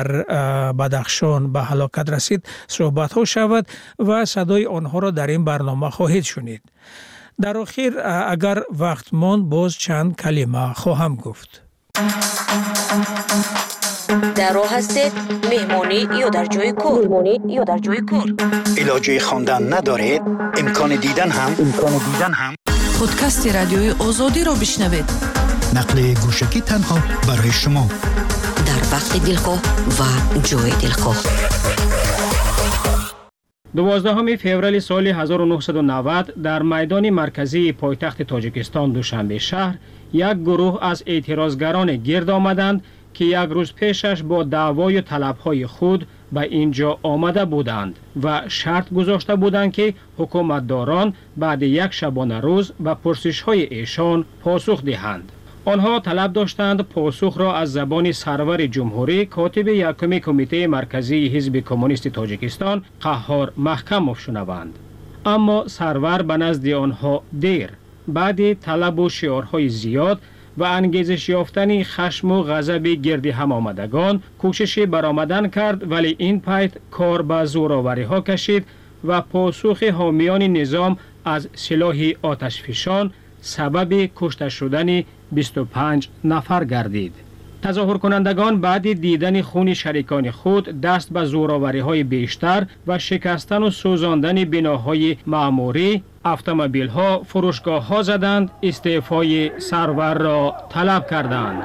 بدخشان به هلاکت رسید صحبت ها شود و صدای آنها را در این برنامه خواهید شنید. در آخر اگر وقت ماند باز چند کلمه خواهم گفت. در راه هستید، مهمانی یا در جای کار، مهمانی یا در جای کار. علاجه خواندن ندارید، امکان دیدن هم امکان دیدن هم پادکست رادیوی آزادی را بشنوید. نقل گوشکی تنها برای شما، در وقت دلخواه و جای دلخواه. دوازدهم فوریه سال هزار و نهصد و نود در میدان مرکزی پایتخت تاجیکستان دوشنبه شهر یک گروه از اعتراضگران گرد آمدند که یک روز پیشش با دعوای طلبهای خود به اینجا آمده بودند و شرط گذاشته بودند که حکومتداران بعد یک شبانه روز به پرسش‌های ایشان پاسخ دهند. آنها طلب داشتند پاسخ را از زبان سرور جمهوری کاتب یکم کمیته مرکزی حزب کمونیست تاجیکستان قهار محکموف شنوند. اما سرور به نزد آنها دیر، بعد طلب و شعارهای زیاد و انگیزش یافتن خشم و غضب گرد هم آمدگان کوشش برآمدن کرد، ولی این پیت کار به زوراوری ها کشید و پاسخ حامیان نظام از سلاح آتشفشان سبب کشته شدن بیست و پنج نفر گردید. تظاهر کنندگان بعد دیدن خون شریکان خود دست به زوراوری های بیشتر و شکستن و سوزاندن بناهای معموری، اتومبیل ها، فروشگاه ها زدند، استعفای سرور را طلب کردند.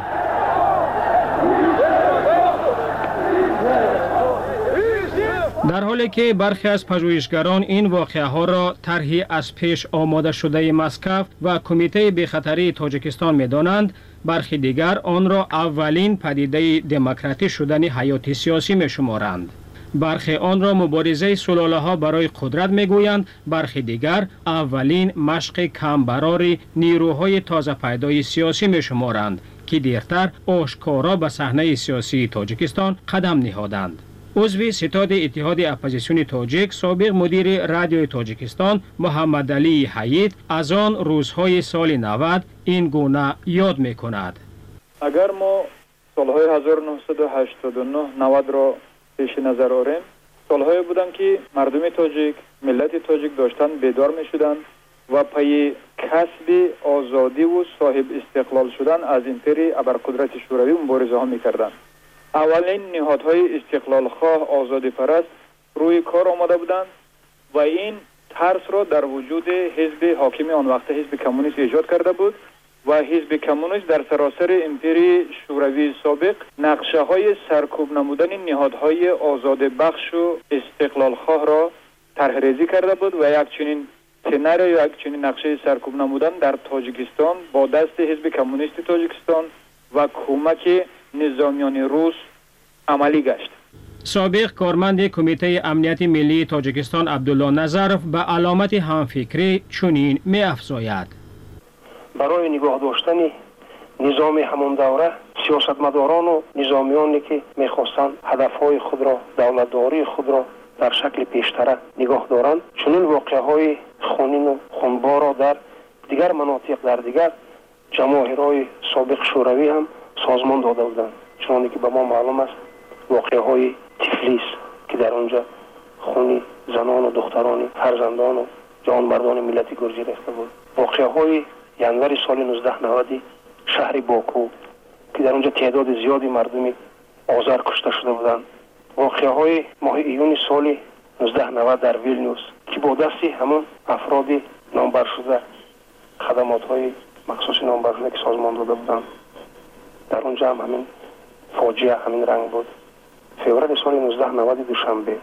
در حالی که برخی از پژوهشگران این واقعه ها را طرحی از پیش آماده شده مسکو و کمیته بی‌خطری تاجیکستان می دانند، برخی دیگر آن را اولین پدیده دموکراتی شدن حیات سیاسی می شمارند. برخی آن را مبارزه سلاله ها برای قدرت می گویند، برخی دیگر اولین مشق کمبرار نیروهای تازه پیدای سیاسی می شمارند که دیرتر آشکارا به صحنه سیاسی تاجیکستان قدم نهادند. عضو ستاد اتحاد اپوزیسیون تاجیک سابق مدیر رادیوی تاجیکستان محمد علی حیید از آن روزهای سال نود این گونه یاد می کند. اگر ما سالهای هزار و نهصد و هشتاد و نه نود را پیش نظر آوریم، سالهایی بودند که مردم تاجیک، ملت تاجیک داشتن بیدار می شدند و پای کسب آزادی و صاحب استقلال شدن از امپری ابرقدرت شوروی مبارزه ها می کردند. اولین نهادهای استقلال خواه آزادی پرست روی کار آمده بودند و این ترس را در وجود حزب حاکم آن وقت حزب کمونیست ایجاد کرده بود و حزب کمونیست در سراسر امپری شوروی سابق نقشه های سرکوب نمودن نهادهای آزاد بخش و استقلال خواه را طرحریزی کرده بود و یک چنین تنر یا یک چنین نقشه سرکوب نمودن در تاجیکستان با دست حزب کمونیست تاجیکستان و کمک نظامیان روس عملی گشت. سابق کارمند کمیته امنیت ملی تاجیکستان عبدالله نظرف به علامت همفکری چنین می افزاید: برای نگاه داشتن نظام همان دوره سیاستمداران و نظامیانی که میخواستند هدفهای خود را، دولتداری خود را در شکل پیشتره نگاه دارند، چنین واقعهای خونین و خونبار را در دیگر مناطق در دیگر جماهیرهای سابق شوروی هم سازمان داده بودند. چنانه که به ما معلوم است واقعهای تفلیس که در آنجا خونی زنان و دختران فرزندان و جانبردان ملت گرجی ریخته بود. واقعهای ینور سال نوزده نود شهر باکو که در اونجا تعداد زیادی مردمی آذر کشته شده بودند. واقعهای ماه ایون سال نوزده نود در ویلنیوس که با دستی همون افراد نامبر شده خدمات های مخصوص نامبر شده که سازمان داده بودند، در اونجا هم همین فاجعه همین رنگ بود. فوریه سال نوزده نود دوشنبه.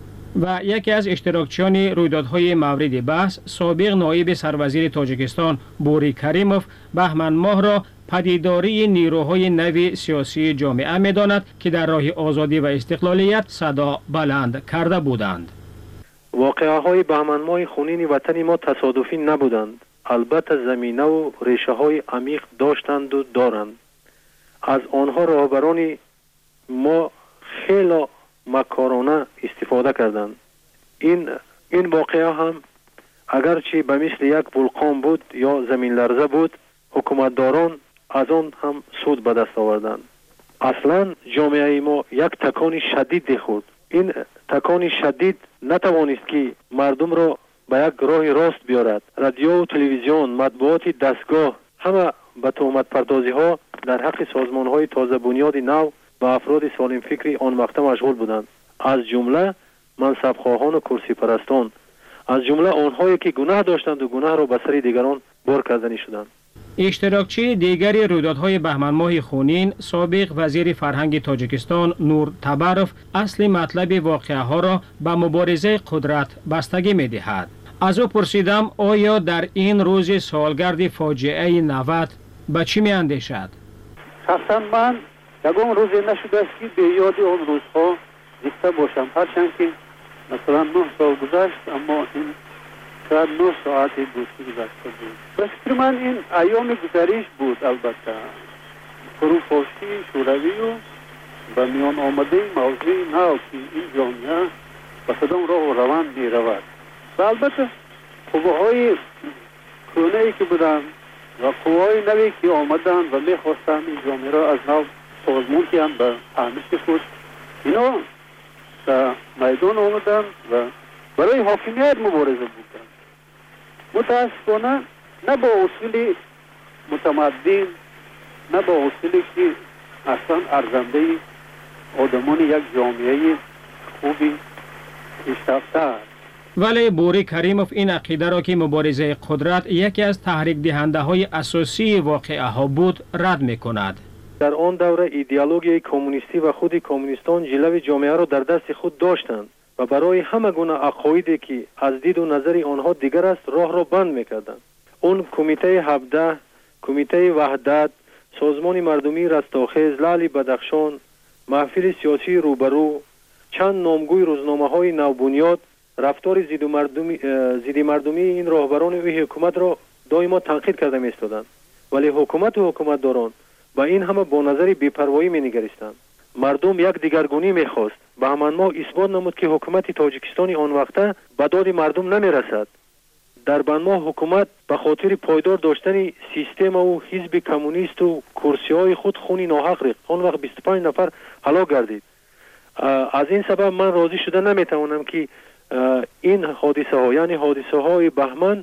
و یکی از اشتراکچیان رویدادهای مورد بحث سابق نایب سروزیر تاجیکستان بوری کریموف بهمن ماه را پدیداری نیروهای نو سیاسی جامعه می‌داند که در راه آزادی و استقلالیت صدا بلند کرده بودند. واقعه‌های بهمن ماه خونین وطن ما تصادفی نبودند. البته زمینه و ریشه های عمیق داشتند و دارند. از آنها رهبران ما خیلی مکارانه استفاده کردند. این این واقعه هم اگرچه به مثل یک ولکان بود یا زمین لرزه بود، حکومتداران از آن هم سود به دست آوردند. اصلا جامعه ما یک تکان شدید خورد. این تکان شدید نتوانست که مردم را به یک راه راست بیارد. رادیو و تلویزیون، مطبوعات دستگاه همه به تهمت پردازی ها در حق سازمان های تازه بنیاد نو و افراد سالم فکری آن وقت مشغول بودند، از جمله منصب خواهان و کرسی پرستان، از جمله آنهایی که گناه داشتند و گناه را به سر دیگران بار کردنی شدند. اشتراکچی دیگری رویدادهای بهمن ماه خونین سابق وزیر فرهنگ تاجیکستان نور تبروف اصل مطلب واقعه ها را به مبارزه قدرت بستگی می دهد. از او پرسیدم آیا در این روز سالگرد فاجعه نود به چی می اندیشد؟ شخصا من یکم روزی نشده است که به یاد آن روزها زنده باشم، هرچند که مثلا نه سال گذشت اما این شاید نه ساعت دوستی گذشته بود. به فکر من این ایام گذریش بود. البته فروپاشی شوروی و به میان آمده موضوع نو که این جامعه به کدام راه و روند می رود و البته قوه‌های کهنه‌ای که بودند و قوه‌های نوی که آمدند و می خواستند این جامعه را از نو سازمان کنند به تعمیق خود، اینا در میدان آمدند و برای حاکمیت مبارزه بودند. متاسفانه نه با اصول متمدن، نه با اصولی که اصلا ارزنده آدمان یک جامعه خوبی پیشرفته است. ولی بوری کریموف این عقیده را که مبارزه قدرت یکی از تحریک دهنده های اساسی واقعه ها بود رد می کند. در آن دوره ایدئولوژی کمونیستی و خود کمونیستان جلوه جامعه را در دست خود داشتند و برای همه گونه عقایدی که از دید و نظر آنها دیگر است راه را بند میکردند. اون کمیته هفده، کمیته وحدت، سازمان مردمی رستاخیز، لعل بدخشان، محفل سیاسی روبرو، چند نامگوی روزنامه های نوبنیاد رفتار ضد مردمی ضد مردمی این راهبران و حکومت را دائما تنقید کرده می‌ایستادند، ولی حکومت و حکومتداران با این همه با نظر بی‌پروایی می‌نگریستند. مردم یک دیگرگونی میخواست. بهمن ماه اثبات نمود که حکومت تاجیکستان آن وقته به داد مردم نمیرسد. در بهمن ماه حکومت به خاطر پایدار داشتن سیستم و حزب کمونیست و کرسی های خود خونی ناحق ریخت. آن وقت بیست و پنج نفر هلاک گردید. از این سبب من راضی شده نمیتوانم که این حادثه ها یعنی حادثه های بهمن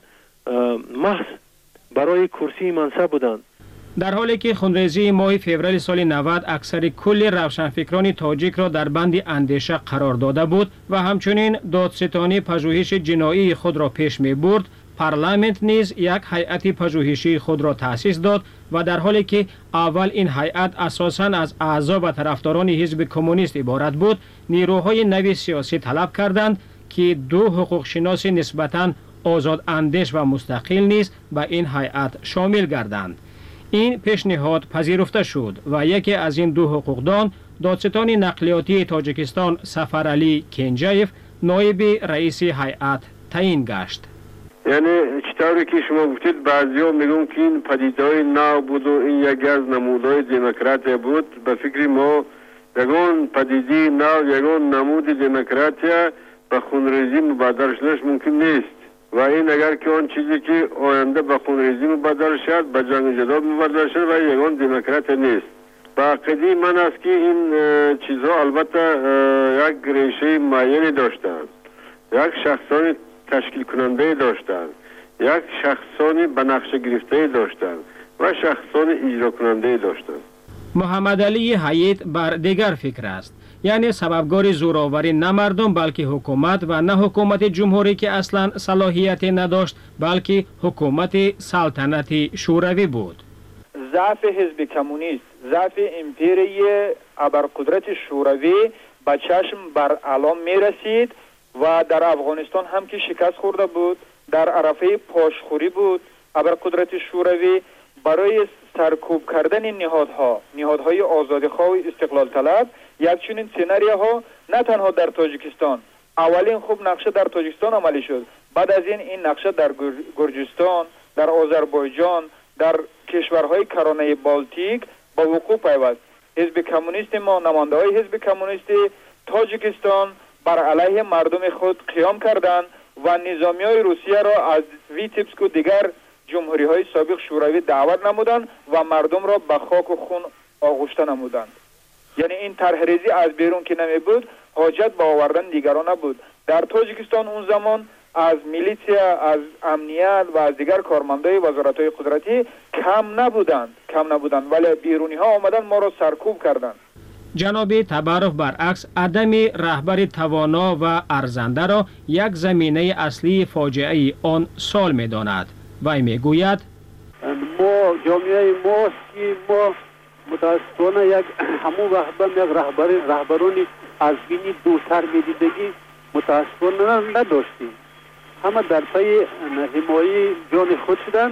محض برای کرسی منصب بودند. در حالی که خونریزی ماه فوریه سال نود اکثر کل روشنفکران تاجیک را در بند اندیشه قرار داده بود و همچنین دادستانی پژوهش جنایی خود را پیش می برد، پارلمانت نیز یک هیئت پژوهشی خود را تأسیس داد و در حالی که اول این هیئت اساساً از اعضا و طرفداران حزب کمونیست عبارت بود، نیروهای نوی سیاسی طلب کردند که دو حقوق شناس نسبتاً آزاد اندیش و مستقل نیز به این هیئت شامل گردند. این پیشنهاد پذیرفته شد و یکی از این دو حقوقدان دادستان نقلیاتی تاجیکستان سفرعلی کنجایف نایب رئیس هیئت تعیین گشت. یعنی چطوری که شما گفتید بعضیا میگن که این پدیدهای نو بود و این یکی از نمودهای دموکراسی بود. به فکر ما یگان پدیده نو یگان نمود دموکراسی به خونریزی مبادر شدنش ممکن نیست و این اگر که آن چیزی که آینده به خونریزی مبادر شد به جنگ جدال مبادر شد و یگان دموکراسی نیست. با عقیده من است که این چیزها البته یک ریشه معینی داشتند، یک شخصانی تشکیل کننده داشتند، یک شخصانی به نقشه گرفته داشتند و شخصانی اجرا کننده داشتند. محمد علی حیید بر دیگر فکر است، یعنی سببگار زوراوری نه مردم بلکه حکومت و نه حکومت جمهوری که اصلا صلاحیت نداشت بلکه حکومت سلطنتی شوروی بود. ضعف حزب کمونیست، ضعف امپیری ابرقدرت شوروی به چشم بر علام می رسید و در افغانستان هم که شکست خورده بود، در عرفه پاشخوری بود. ابرقدرت شوروی برای سرکوب کردن نهادها، نهادهای آزادیخواه و استقلال طلب، یک چنین سناریوها نه تنها در تاجیکستان، اولین خوب نقشه در تاجیکستان عملی شد. بعد از این این نقشه در گرجستان، در آذربایجان، در کشورهای کرانه بالتیک با وقوع پیوست. حزب کمونیست ما، نماینده های حزب کمونیست تاجیکستان بر علیه مردم خود قیام کردند و نظامی های روسیه را از ویتبسک و دیگر جمهوری های سابق شوروی دعوت نمودند و مردم را به خاک و خون آغشته نمودند. یعنی این طرحریزی از بیرون که نمی بود، حاجت به آوردن دیگران نبود. در تاجیکستان اون زمان از میلیسیا، از امنیت و از دیگر کارمندای وزارت‌های قدرتی کم نبودند کم نبودند ولی بیرونی ها آمدن ما را سرکوب کردند. جناب تبارف برعکس عدم رهبر توانا و ارزنده را یک زمینه اصلی فاجعه آن سال می داند. وی می گوید ما جامعه ماست که ما متاسفانه یک همون وقت یک رهبر رهبرانی از بینی دوتر میدیدگی متاسفانه نداشتیم. همه در پی حمایه جان خود شدن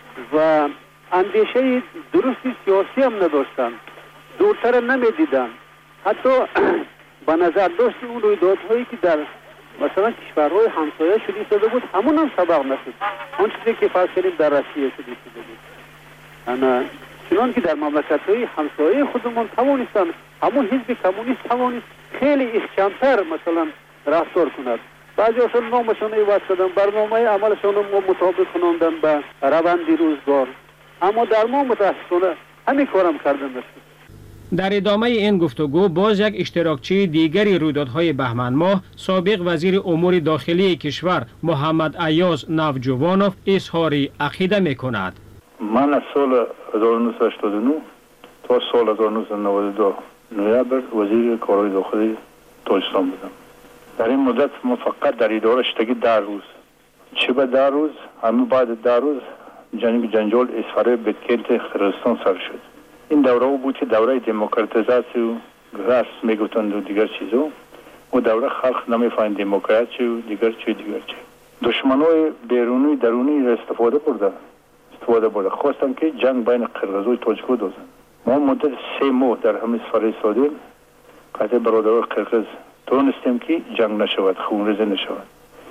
و اندیشه درستی سیاسی هم نداشتن، دورتر نمیدیدن. حتی به نظر داشت اون رویدادهایی که در مثلا کشورهای همسایه شده شده بود همون هم سبق نشد. اون چیزی که فرض کردیم در روسیه شده شده بود، انا چنان که در مملکت‌های همسایه خودمون توانستن همون حزب کمونیست توانست خیلی اخشن‌تر مثلا رفتار کند. بعضی اصلا نامشان ایواز کردن، برنامه عملشان رو مطابق کنندن به روند روزگار، اما در ما متاسفانه همین کارم کردن نشد. در ادامه این گفتگو باز یک اشتراکچی دیگری رویدادهای بهمن ماه، سابق وزیر امور داخلی کشور محمد ایاز نوجوانوف اظهار عقیده می کند. من از سال هزار و نهصد و هشتاد و نه تا سال هزار و نهصد و نود و دو نوامبر وزیر کارهای داخلی تاجیکستان بودم. در این مدت ما فقط در اداره شدگی در روز چه به در روز همه بعد در روز جنگ جنجال اسفاره بتکلت قرقیزستان سر شد. این دوره بود که دوره دموکراتیزاسی و رسم میگفتند و دیگر چیزا و دوره خلق نمیفهمید دموکراسی و دیگر چی دیگر چی. دشمنای بیرونی درونی را استفاده برده استفاده برده خواستن که جنگ بین قرقیز و تاجیک دوزن. ما مدت سه ماه در همین سفر سادیم قطع برادران قرقیز تونستیم که جنگ نشود، خونریزی نشود.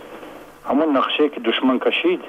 اما نقشه که دشمن کشید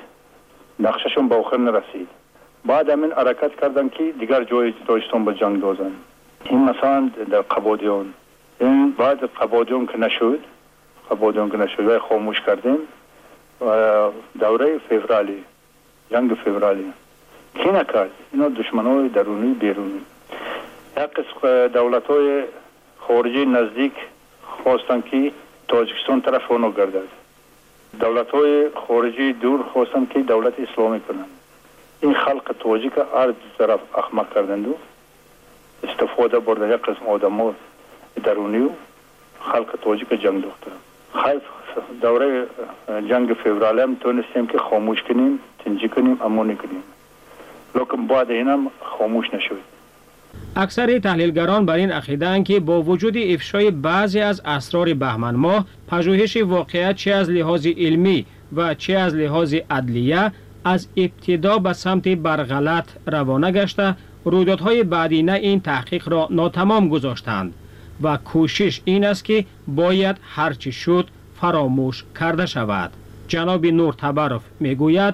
نقشهشون به آخر نرسید. بعد همین حرکت کردن که دیگر جای تاجیکستان به جنگ دوزن. این مثلا در قبادیان، این بعد قبادیان که نشد قبادیان که نشد و خاموش کردیم و دوره فوریه جنگ فوریه کی نکرد؟ اینا دشمنای درونی بیرونی. یک قسم دولت های خارجی نزدیک خواستن که تاجیکستان طرف اونو گردد. دولت های خارجی دور خواستن که دولت اسلامی کنند. این خلق تاجیک هر دو طرف احمق کردند و استفاده برده یک قسم آدم ها درونی و خلق تاجیک جنگ دختر. خیلی دوره جنگ فوریه هم تونستیم که خاموش کنیم، تنجی کنیم، امونی کنیم. لیکن بعد اینم خاموش نشد. اکثر تحلیلگران بر این عقیده‌اند که با وجود افشای بعضی از اسرار بهمن ماه، پژوهش واقعیت چه از لحاظ علمی و چه از لحاظ عدلیه از ابتدا به سمت برغلط روانه گشته، رویدادهای بعدینه این تحقیق را ناتمام گذاشتند و کوشش این است که باید هرچی شد فراموش کرده شود. جناب نور تبرف میگوید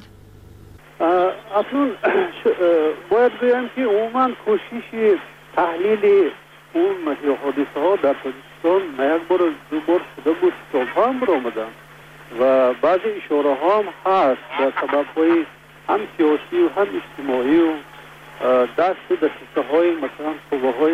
اصلا باید بگم که عموما کوشش تحلیل اون حادثه ها در تاجیکستان نه یک بار دو بار شده بود، سالها هم برآمدن و بعضی اشاره ها هم هست در سبب های هم سیاسی و هم اجتماعی و دست دسته های مثلا قوه های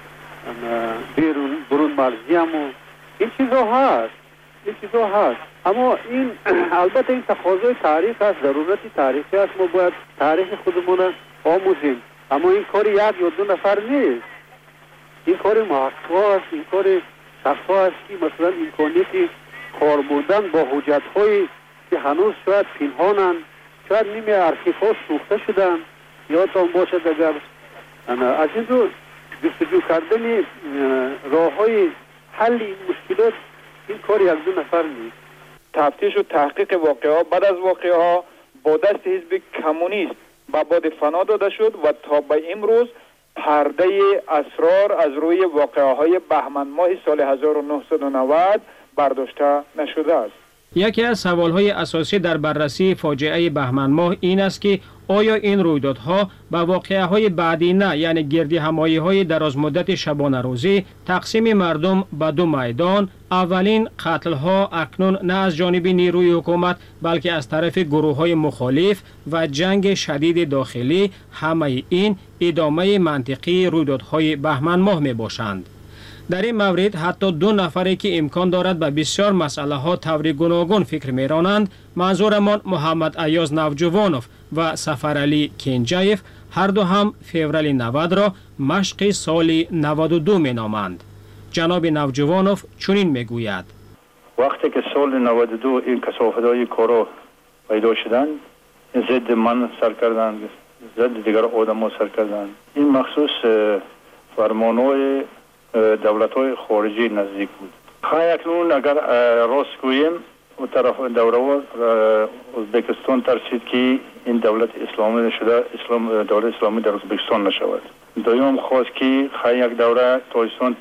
بیرون برون مرزی هم و این چیزا هست این چیزا هست اما این البته این تقاضای تاریخ است، ضرورت تاریخی است، ما باید تاریخ خودمون آموزیم، اما این کار یک یا دو نفر نیست، این کار محققا است، این کار شخصا است که مثلا امکانیتی کار بردن با حجت هایی که هنوز شاید پنهانند، شاید نیمه ارشیف ها سوخته شدن، یادتان باشد اگر از این دو جستجو کردن راه های حل این مشکلات این کار یک دو نفر نیست. تفتیش و تحقیق واقعه بعد از واقعه ها با دست حزب کمونیست به باد فنا داده شد و تا به امروز پرده اسرار از روی واقعه های بهمن ماه سال هزار و نهصد و نود برداشته نشده است. یکی از سوالهای اساسی در بررسی فاجعه بهمن ماه این است که آیا این رویدادها به واقعه های بعدی نه، یعنی گردی همایی های دراز مدت شبانه روزی، تقسیم مردم به دو میدان، اولین قتل ها اکنون نه از جانب نیروی حکومت بلکه از طرف گروه های مخالف و جنگ شدید داخلی، همه این ادامه منطقی رویدادهای بهمن ماه می باشند. در این مورد حتی دو نفری که امکان دارد به بسیار مسئله ها طور گوناگون فکر میرانند، منظورمان محمد ایاز نوجوانوف و سفرعلی کنجایف، هر دو هم فوریه نود را مشق سال نود و دو می نامند. جناب نوجوانوف چنین میگوید: وقتی که سال نود و دو این کثافت‌های کارا پیدا شدند، ضد من سر کردند، ضد دیگر آدم ها سر کردند. این مخصوص فرمانهای دولت های خارجی نزدیک بود. خواهی اکنون اگر راست گوییم و طرف دوره ازبکستان ترسید که این دولت اسلامی شده، اسلام دولت اسلامی در ازبکستان نشود. دویم خواست که خواهی یک دوره تاجیکستان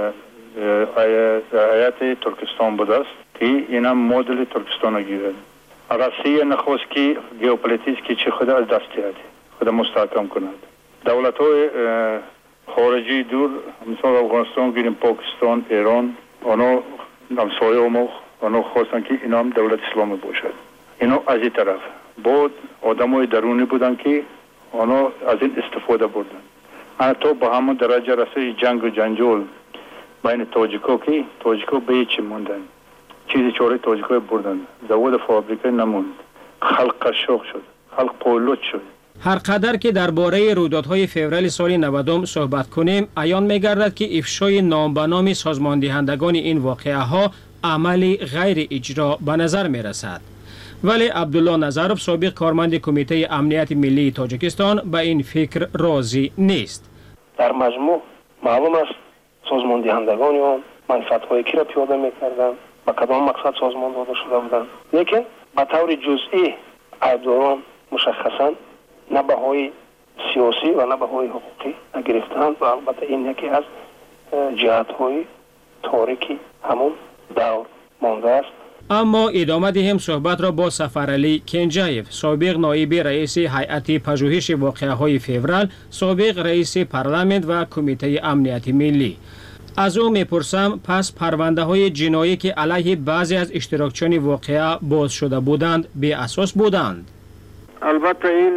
هیئت ترکستان بود است که این هم مدل ترکستان گیرد. روسیه نخواست که ژئوپلیتیک که چه خود از دست دهد، خود مستحکم کند. دولت های خارجی دور مثلا افغانستان گیریم، پاکستان، ایران، آنها همسایه ما آنها خواستن که اینا هم دولت اسلامی باشد. اینا از این طرف بود آدم های درونی بودن که آنها از این استفاده بردن. حتی با همون درجه رسه جنگ و جنجال بین تاجیکا که تاجیکا به هیچی موندن، چیزی چاره تاجیکا بردن، زواد فابریکه نموند، خلق قشاق شد، خلق پایلوت شد. هر قدر که درباره رویدادهای فوریه سال نود صحبت کنیم، عیان می‌گردد که افشای نام به نام سازماندهندگان این واقعه ها عملی غیر اجرا به نظر می‌رسد. ولی عبدالله نظروف، سابق کارمند کمیته امنیت ملی تاجیکستان، به این فکر راضی نیست. در مجموع معلوم است سازماندهندگان آن منفعت‌های کی را پیاده می‌کردند، به کدام مقصد سازمان داده شده بودند، لیکن به طور جزئی ایبداران مشخصاً نه بهای سیاسی و نه بهای حقوقی نگرفتند و البته این یکی از جهت‌های تاریکی همون دور مانده است. اما ادامه دهیم صحبت را با سفرعلی کنجایف، سابق نایب رئیس هیئت پژوهش واقعه‌های فوریه، سابق رئیس پارلمان و کمیته امنیت ملی. از او میپرسم پس پرونده های جنایی که علیه بعضی از اشتراکچیان واقعه باز شده بودند بی اساس بودند؟ البته این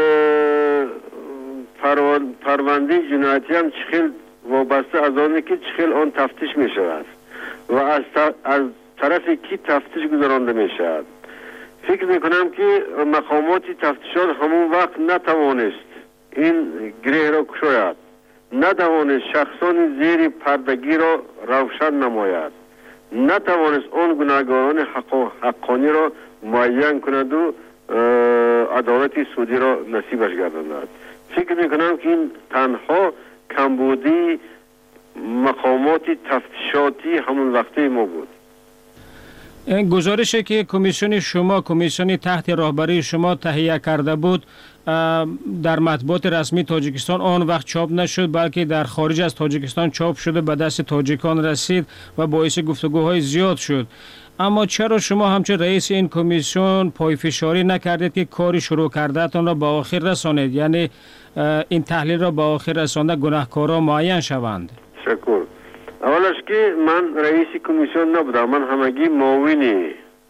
پرونده جنایتی هم چخیل وابسته از آنه که چخیل آن تفتیش می شود و از, از طرف کی تفتیش گذرانده می شود. فکر می کنم که مقامات تفتیشات همون وقت نتوانست این گره را کشاید، نتوانست شخصان زیر پردگی را روشن نماید، نتوانست آن گناهکاران حق حقانی را معین کند و عدالت سودی را نصیبش گرداند. فکر میکنم که این تنها کمبودی مقامات تفتیشاتی همون وقتی ما بود. گزارشی که کمیسیون شما کمیسیون تحت رهبری شما تهیه کرده بود در مطبوعات رسمی تاجیکستان آن وقت چاپ نشد، بلکه در خارج از تاجیکستان چاپ شده به دست تاجیکان رسید و باعث گفتگوهای زیاد شد. اما چرا شما همچون رئیس این کمیسیون پایفشاری نکردید که کاری شروع کردهتان را به آخر رسانید، یعنی این تحلیل را به آخر رسانده گناهکاران معین شوند؟ شکر. اولش که من رئیس کمیسیون نبودم، من همگی معاون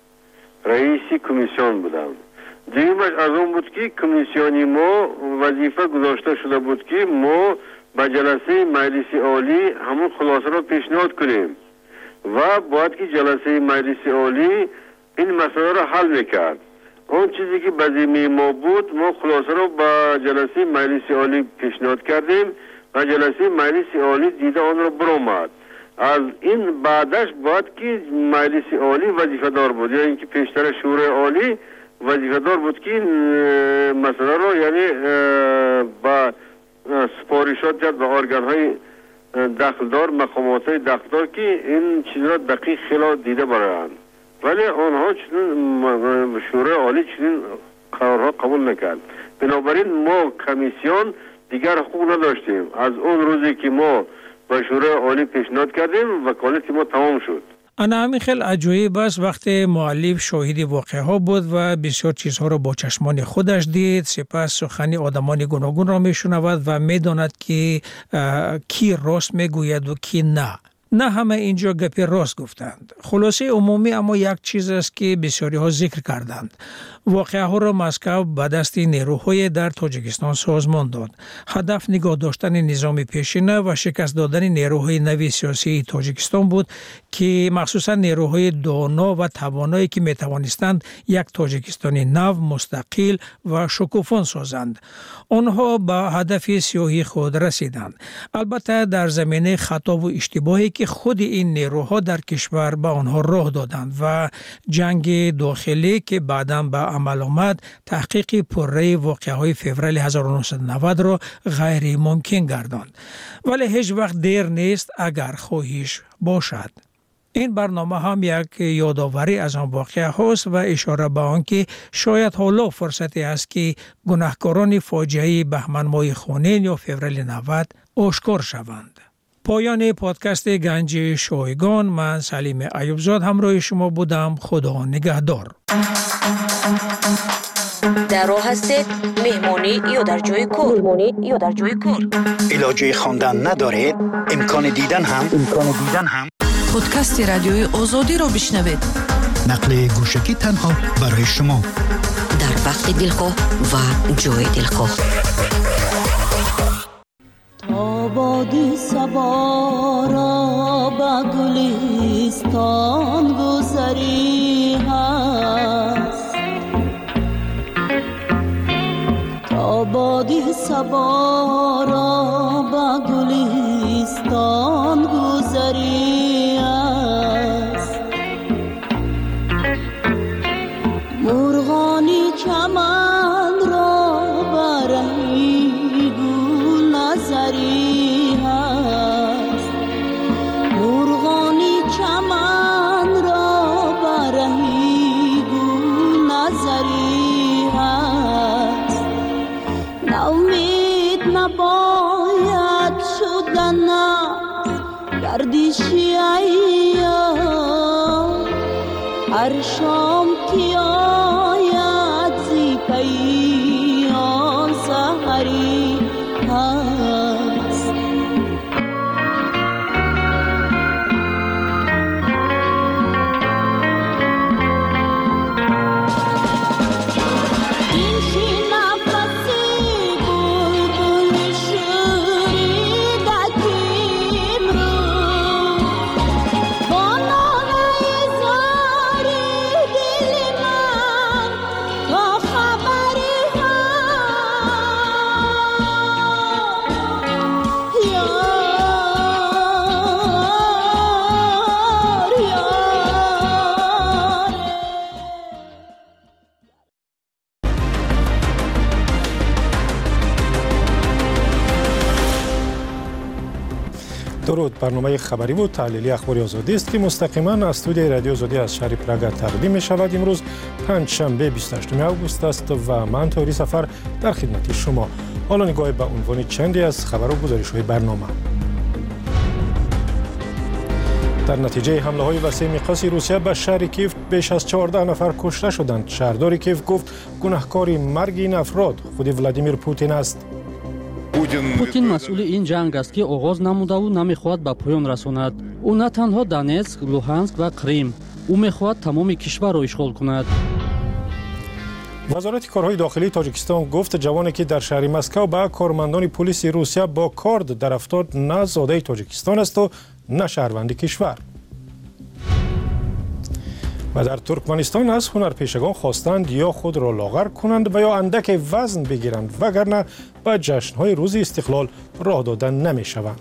رئیس کمیسیون بودم. دیگرش از اون بود که کمیسیونی ما وظیفه گذاشته شده بود که ما به جلسه مجلس عالی همون خلاصه را پیشنهاد کنیم و باید که جلسه مجلس عالی این مسئله را حل میکرد. اون چیزی که به ذمه ما بود ما خلاصه را به جلسه مجلس عالی پیشنهاد کردیم و جلسه مجلس عالی دیده آن را برآمد. از این بعدش باید که مجلس عالی وظیفه دار بود، یعنی اینکه پیشتر شورای عالی وظیفه دار بود که مسئله را یعنی با سپارشات جد به ارگان های دخلدار، مقامات های دخلدار که این چیز را دقیق خیلی دیده برایند، ولی آنها چنین شورای عالی چنین قرارها قبول نکرد. بنابراین ما کمیسیون دیگر حقوق نداشتیم. از اون روزی که ما به شورای عالی پیشنهاد کردیم وکالت ما تمام شد. انا همین خیلی عجایب است وقتی مؤلف شاهد واقعه ها بود و بسیار چیزها را با چشمان خودش دید، سپس سخنی آدمان گوناگون را میشنود و میداند که کی راست میگوید و کی نه. نه همه اینجا گپی راست گفتند. خلاصه عمومی اما یک چیز است که بسیاری ها ذکر کردند. واقعه ها را مسکو به دست نیروهای در تاجیکستان سازمان داد. هدف نگاه داشتن نظام پیشینه و شکست دادن نیروهای نوی سیاسی تاجیکستان بود که مخصوصا نیروهای دانا و توانایی که می توانستند یک تاجیکستانی نو، مستقل و شکوفان سازند. آنها به هدف سیاهی خود رسیدند. البته در زمینه خطا و اشتباهی که خود این نیروها در کشور به آنها راه دادند و جنگ داخلی که بعداً به عمل آمد تحقیق پرره واقعه های فوریه هزار و نهصد و نود را غیر ممکن گرداند. ولی هیچ وقت دیر نیست اگر خواهش باشد. این برنامه هم یک یادآوری از آن واقعه هاست و اشاره به آن که شاید حالا فرصتی است که گناهکاران فاجعه بهمن ماه خونین یا فوریه نود آشکار شوند. پایان پادکست گنج شایگان، من سلیم ایوبزاد همراه شما بودم. خدا نگهدار. در راه هستید، مهمانی یا در جای کار. مهمانی یا در جای کار. علاجه خواندن ندارید؟ امکان دیدن هم امکان دیدن هم پادکست رادیوی آزادی را بشنوید. نقل گوشکی تنها برای شما در وقت دلخواه و جای دلخواه. آبادی سبا را به گلستان گذری هست، آبادی سبا را به گلستان گذری است، مرغانی چمن را برای گل نظری هست، مرغانی چمن را برای گل نظری هست، ناامید نباید شدن گردشی ایام، هر شام که آید زی پی آن سحری هست. درود. برنامه خبری و تحلیلی اخباری آزادی است که مستقیما از استودیوی رادیو آزادی از شهر پراگ تقدیم می شود. امروز پنجشنبه بیست و هشتم آگوست است و من طاهری سفر در خدمت شما. حالا نگاهی به عنوان چندی از خبر و گزارش‌های برنامه. در نتیجه حمله های وسیع میقاسی روسیه به شهر کیف بیش از چهارده نفر کشته شدند. شهردار کیف گفت گناهکار مرگ این افراد خود ولادیمیر پوتین است. پوتین مسئول این جنگ است که آغاز نموده و نمیخواهد به پایان رساند. او نه تنها دونецьک، لوهانسک و کریم، او میخواهد تمام کشور را اشغال کند. وزارت کارهای داخلی تاجیکستان گفت جوانی که در شهر مسکو به کارمندان پلیس روسیه با کارد در افتاد نه زاده تاجیکستان است و نه شهروند کشور. و در ترکمنستان از هنرپیشگان خواستند یا خود را لاغر کنند و یا اندک وزن بگیرند وگرنه به جشن‌های روز استقلال راه داده نمی‌شوند.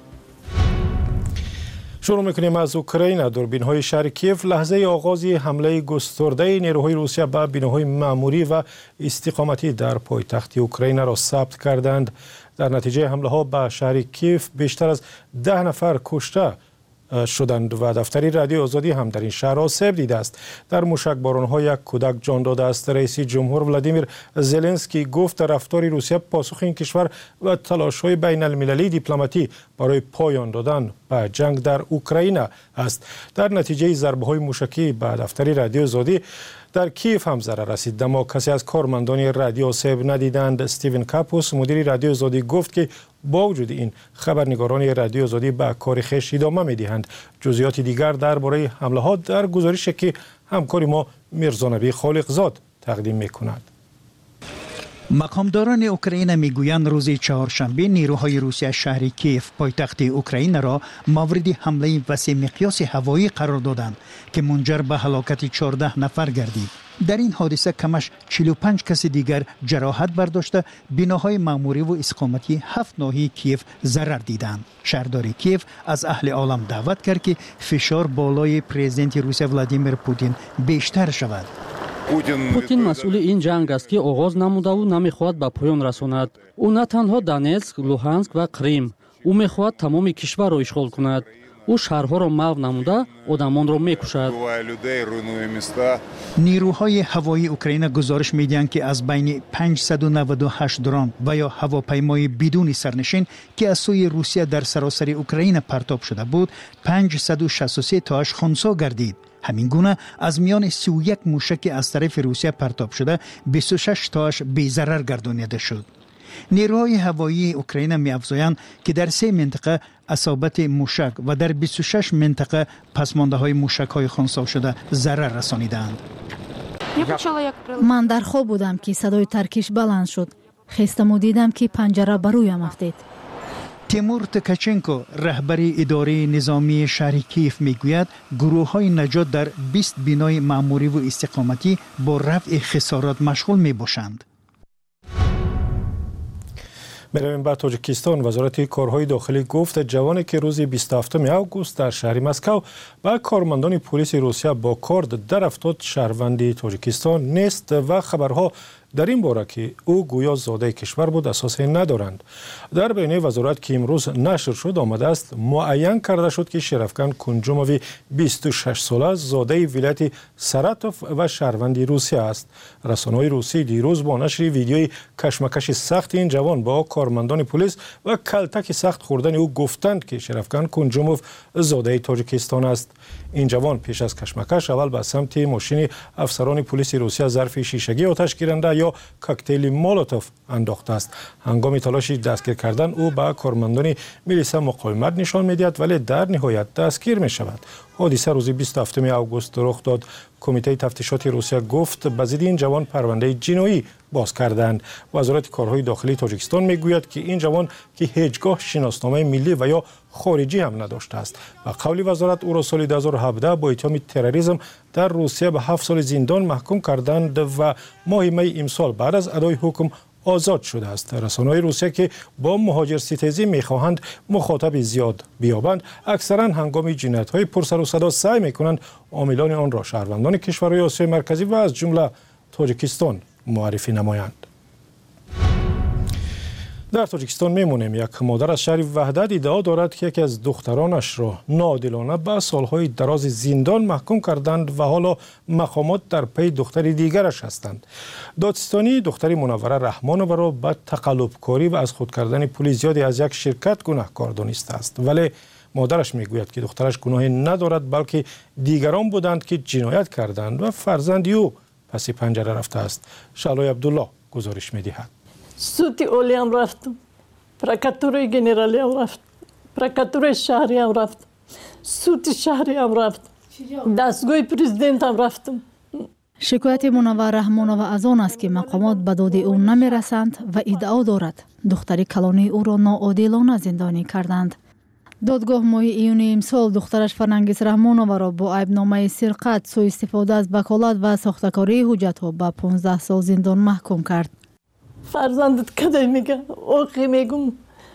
شروع می‌کنیم از اوکراین. دوربین‌های شهر کیف لحظه آغاز حمله گسترده نیروهای روسیه به بناهای معموری و استقامتی در پایتخت اوکراین را ثبت کردند. در نتیجه حمله‌ها به شهر کیف بیشتر از ده نفر کشته شدند و دفتر رادیو آزادی هم در این شهر آسیب دیده است. در موشکباران‌ها یک کودک جان داده است. رئیس جمهور ولادیمیر زلنسکی گفت رفتار روسیه پاسخ این کشور و تلاش‌های بین المللی دیپلماتی برای پایان دادن به جنگ در اوکراین است. در نتیجه ضربه‌های موشکی به دفتر رادیو آزادی در کیف هم ضرر رسید. اما کسی از کارمندان رادیو آسیب ندیدند. استیون کاپوس مدیر رادیو آزادی گفت که با وجود این خبرنگاران رادیو آزادی به کار خویش ادامه می‌دهند. جزئیات دیگر درباره حمله‌ها در گزارشی که همکار ما میرزا نبی خالقزاد تقدیم می‌کند. مقامداران اوکراین میگویند روز چهارشنبه نیروهای روسیه شهر کیف پایتخت اوکراین را مورد حمله وسیع مقیاس هوایی قرار دادند که منجر به هلاکت چهارده نفر گردید. در این حادثه کمش چهل و پنج کس دیگر جراحت برداشته بناهای معموری و اقامتی هفت ناحیه کیف ضرر دیدند. شهردار کیف از اهل عالم دعوت کرد که فشار بالای پرزیدنت روسیه ولادیمیر پوتین بیشتر شود. پوتین مسئول این جنگ است که آغاز نموده و نمیخواهد به پایان رساند. او نه تنها دونецьک، لوهانسک و کریم، او میخواهد تمام کشور را اشغال کند. او شهرها را محو نموده آدمان را میکشد. نیروهای هوایی اوکراین گزارش میدهند که از بین پانصد و نود و هشت درون و یا هواپیمای بدون سرنشین که از سوی روسیه در سراسر اوکراین پرتاب شده بود پانصد و شصت و سه تاش خنثی گردید. همین گونه از میان سی و یک موشک از طرف روسیه پرتاب شده بیست و شش تاش بی ضرر گردانیده شد. نیروهای هوایی اوکراین می‌افزایند که در سه منطقه اصابت موشک و در بیست و شش منطقه پسمانده‌های موشک‌های خنثی شده ضرر رسانیدند. من در خواب بودم که صدای ترکش بلند شد. خستم و دیدم که پنجره بر رویم افتاد. تیمور تکاچنکو رهبر اداره نظامی شهر کیف میگوید گروه‌های نجات در بیست بنای معموری و استقامتی با رفع خسارات مشغول میباشند. میرویم به تاجیکستان. وزارت کارهای داخلی گفت جوانی که روز بیست و هفتم آگوست در شهر مسکو با کارمندان پلیس روسیه با کارد در افتاد شهروند تاجیکستان نیست و خبرها در این باره که او گویا زاده کشور بود اساس ندارند. در بیانیه وزارت که امروز نشر شد آمده است معین کرده شد که شرفکن کنجوموی بیست و شش ساله زاده ولایت سراتوف و شهروند روسیه است. رسانه‌های روسی دیروز با نشر ویدیوی کشمکش سخت این جوان با کارمندان پلیس و کلتک سخت خوردن او گفتند که شرفکن کنجوموف زاده تاجیکستان است. این جوان پیش از کشمکش اول به سمت ماشین افسران پلیس روسیه ظرف شیشگی آتش گیرنده یا کوکتل مولوتوف انداخته است. هنگام تلاش دستگیر کردن او به کارمندان میلیسا مقاومت نشان میدهد ولی در نهایت دستگیر می شود. حادثه روز بیست و هفتم آگوست رخ داد. کمیته تفتیشات روسیه گفت به ضد این جوان پرونده جنایی باز کردند. وزارت کارهای داخلی تاجیکستان میگوید که این جوان که هیچگاه شناسنامه ملی و یا خارجی هم نداشته است. و قول وزارت او را سال دو هزار و هفده با اتهام تروریسم در روسیه به هفت سال زندان محکوم کردند و ماه می امسال بعد از ادای حکم آزاد شده است. رسانه‌های روسیه که با مهاجر ستیزی می‌خواهند مخاطب زیاد بیابند، اکثرا هنگام جنایت‌های پرسر و صدا سعی می‌کنند عاملان آن را شهروندان کشورهای آسیای مرکزی و از جمله تاجیکستان معرفی نمایند. در تاجیکستان میمونیم. یک مادر از شهر وحدت ادعا دارد که یکی از دخترانش را ناعادلانه به سالهای دراز زندان محکوم کردند و حالا مقامات در پی دختر دیگرش هستند. دادستانی دختر منوره رحمانووا را به تقلبکاری و از خود کردن پول زیادی از یک شرکت گناهکار دانسته است، ولی مادرش میگوید که دخترش گناهی ندارد بلکه دیگران بودند که جنایت کردند و فرزند او پس پنجره رفته است. شعلای عبدالله گزارش میدهد. سود اولی هم رفتم، پرکاتور گنرالی هم رفت، پرکاتور شهری هم رفت، سود شهری هم رفت، دستگاه پرزیدنت هم رفتم. شکایت منوره رحمانووا از آن است که مقامات به داد او نمی رسند و ادعا دارد دختر کلانی او را ناعادلانه زندانی کردند. دادگاه ماه ایون امسال دخترش فرنگیس رحمانووا را با عیبنامه سرقت، سوء استفاده از وکالت و ساختکاری حجت‌ها به پانزده سال زندان محکوم کرد. فرزندت کده میگه اوقی میگم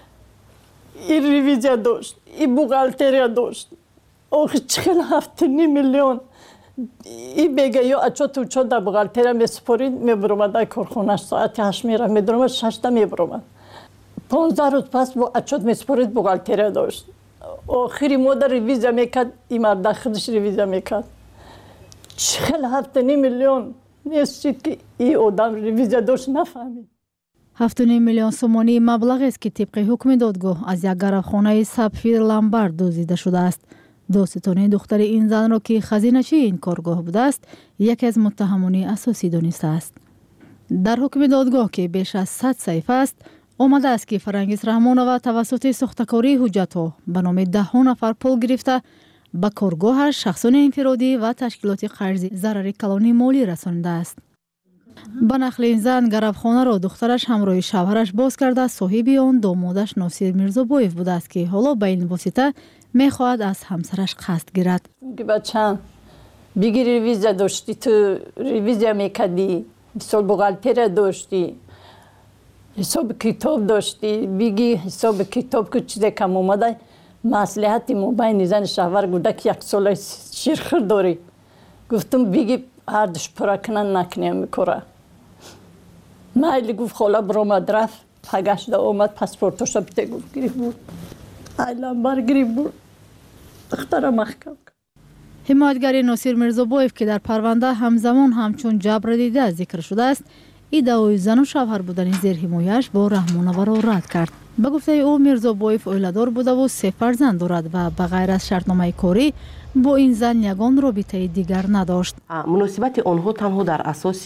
این ریویزیا داشت، این بوغالتریا داشت، اوقی چخل هفته نی میلیون این بگه یا اچو تو چو در بوغالتریا میسپورید میبرومد در کارخونش ساعت هشت میره میدرومد ششتا میبرومد پانزده روز پس با اچوت میسپورید بوغالتریا داشت. آخری مادر ریویزیا میکرد این مرد خودش ریویزیا میکرد چخل هفته نی میلیون نیستید که این آدم ریویزیا داشت نفهمید. هفت و نیم میلیون سومانی مبلغ است که طبق حکم دادگاه از یک گرافخانه سابفیر لامبارد دزدیده شده است. دادستانی دختر این زن را که خزینه‌چی این کارگاه بوده است یکی از متهمان اساسی دانسته است. در حکم دادگاه که بیش از صد صفحه است آمده است که فرنگیس رحمانووا توسط ساختکاری حجت‌ها به نام ده ها نفر پول گرفته به کارگاهش شخصان انفرادی و تشکیلات قرضی ضرر کلانی مالی رسانده است. به نقل این زن گرافخانه را دخترش همراه شوهرش باز کرده صاحب آن دامادش ناصر میرزابویف بوده است که حالا به این واسطه میخواهد از همسرش قصد گیرد. بچه‌م بگی ریویزیا داشتی، تو ریویزیا میکردی، سال بوغالتریا داشتی، حساب کتاب داشتی، بگی حساب کتاب که چیزی کم اومده مصلحتی ما بین زن شوهر گفته که یک سال شیرخور داری. گفتم بگی هر دش پرا کنن نکنیم میکره. مایلی گفت خاله برآمد رفت پگشت اومد پاسپورتش رو بیته گفت گریب بود. ایلان بر گریب بود. دخترم محکم کرد. حمایتگر ناصر میرزابویف که در پرونده همزمان همچون جبر دیده ذکر شده است، ادعای زن و شوهر بودن زیر حمایش با رحمانووا را رد کرد. به گفته او میرزابویف اویلادار بوده و سه فرزند دارد و بغیر از شرطنامه کاری با این زن یگان رابطه دیگر نداشت. مناسبت آنها تنها در اساس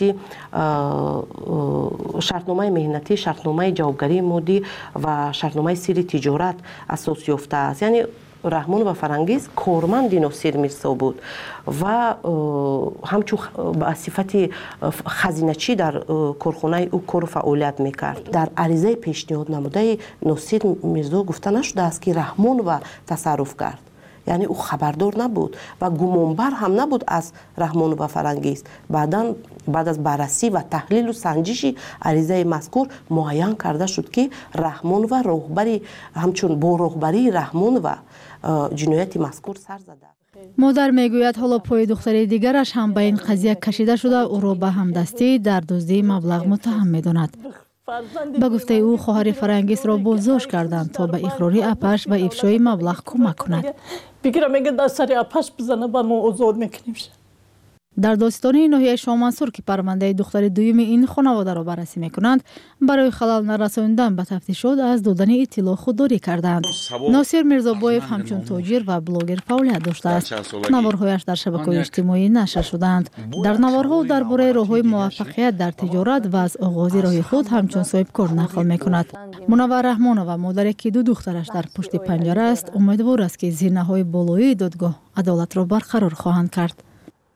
شرطنامه مهنتی، شرطنامه جوابگری مادی و شرطنامه سیر تجارت اساس یافته است. یعنی رحمانووا فرنگیس کارمند ناصر میرزا بود و همچون به صفت خزینه‌چی در کارخانه او کار فعالیت میکرد. در عریضه پیشنهاد نموده ناصر میرزا گفته نشده است که رحمانووا تصرف کرد. یعنی او خبردار نبود و گمانبر هم نبود از رحمانووا فرنگیس. بعداً بعد از بررسی و تحلیل و سنجش عریضه مذکور معین کرده شد که رحمانووا راهبری همچون با راهبری رحمانووا جنایت مذکور سر زده. مادر میگوید حالا پای دختر دیگرش هم به این قضیه کشیده شده او را به همدستی در دزدی مبلغ متهم می‌داند. به گفته او خواهر فرنگیس را بازداشت کردند تا به اقرار اپش و افشای مبلغ کمک کند. بگیرم میگه دست سر اپش بزنه با ما آزاد میکنیم. در داستان ناحیه شاه منصور که پرونده دختر دوم این خانواده را بررسی میکنند، برای خلل نرساندن به تفتیشات از دادن اطلاع خودداری کردند. ناصر میرزابایف همچون تاجر و بلاگر فعالیت داشته است. نوارهایش در شبکه‌های اجتماعی نشر شدند. در نوارها درباره راه‌های موفقیت در تجارت و از آغاز راه خود همچون صاحبکار نقل میکند. منور رحمانова مادری که دو دخترش در پشت پنجره است، امیدوار است که زینه‌های بالایی دادگاه عدالت را برقرار خواهند کرد.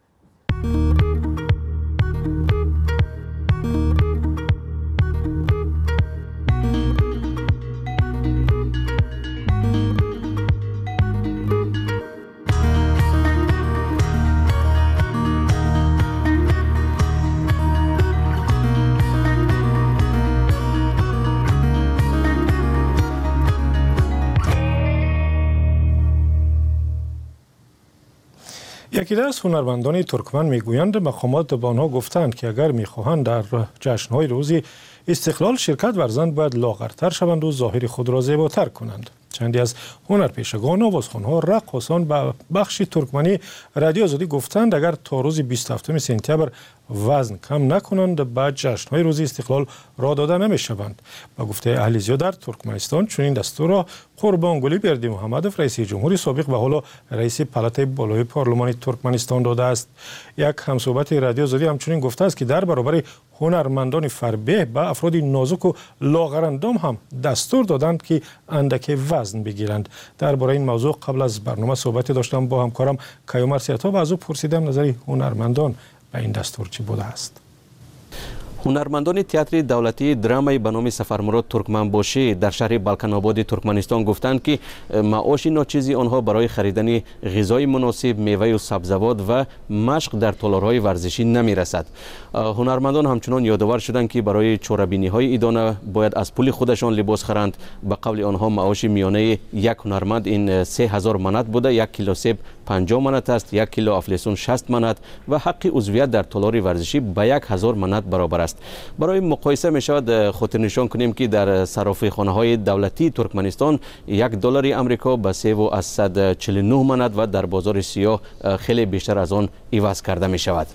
یکی از هنرمندان ترکمن میگویند مقامات به آنها گفتند که اگر میخواهند در جشن‌های روزی استقلال شرکت ورزند باید لاغرتر شوند و ظاهر خود را زیباتر کنند. چندی از هنرپیشگان، آوازخوان‌ها، رقاصان به بخش ترکمنی رادیو آزادی گفتند اگر تا روز بیست و هفتم سپتامبر وزن کم نکنند بعد جشن‌های روز استقلال را داده نمی‌شوند. با گفته اهلیزیا در ترکمنستان چنین دستور را قربانگلی بردیمحمدوف رئیس جمهوری سابق و حالا رئیس پالات بالای پارلمان ترکمنستان داده است. یک همصحبت رادیو آزادی همچنین گفته است که در برابر هنرمندان فربه به افراد نازک و لاغرندام هم دستور دادند که اندک وزن بگیرند. درباره این موضوع قبل از برنامه صحبت داشتم با همکارم کیومرث سیاتا و از او پرسیدم نظر هنرمندان به این دستور چی بوده است. هنرمندان تئاتر دولتی درامای به نام سفرمراد ترکمنباشی در شهر بالکن آباد ترکمنستان گفتند که معاش ناچیزی آنها برای خریدن غذای مناسب، میوه و سبزیجات و مشق در تالارهای ورزشی نمی رسد. هنرمندان همچنان یادآور شدند که برای چوربینی های ایدانه باید از پول خودشان لباس خرند. به قول آنها معاش میانه یک هنرمند این سه هزار منات بوده، یک کیلو سیب پنجاه منات است، یک کیلو افلاسون شصت منات و حق عضویت در تالار ورزشی به یک هزار منات برابر است. برای مقایسه می شود خاطر نشان کنیم که در صرافیخانه های دولتی ترکمنستان یک دلار آمریکا به سه و صد و چهل و نه منات و در بازار سیاه خیلی بیشتر از آن عوض کرده می شود.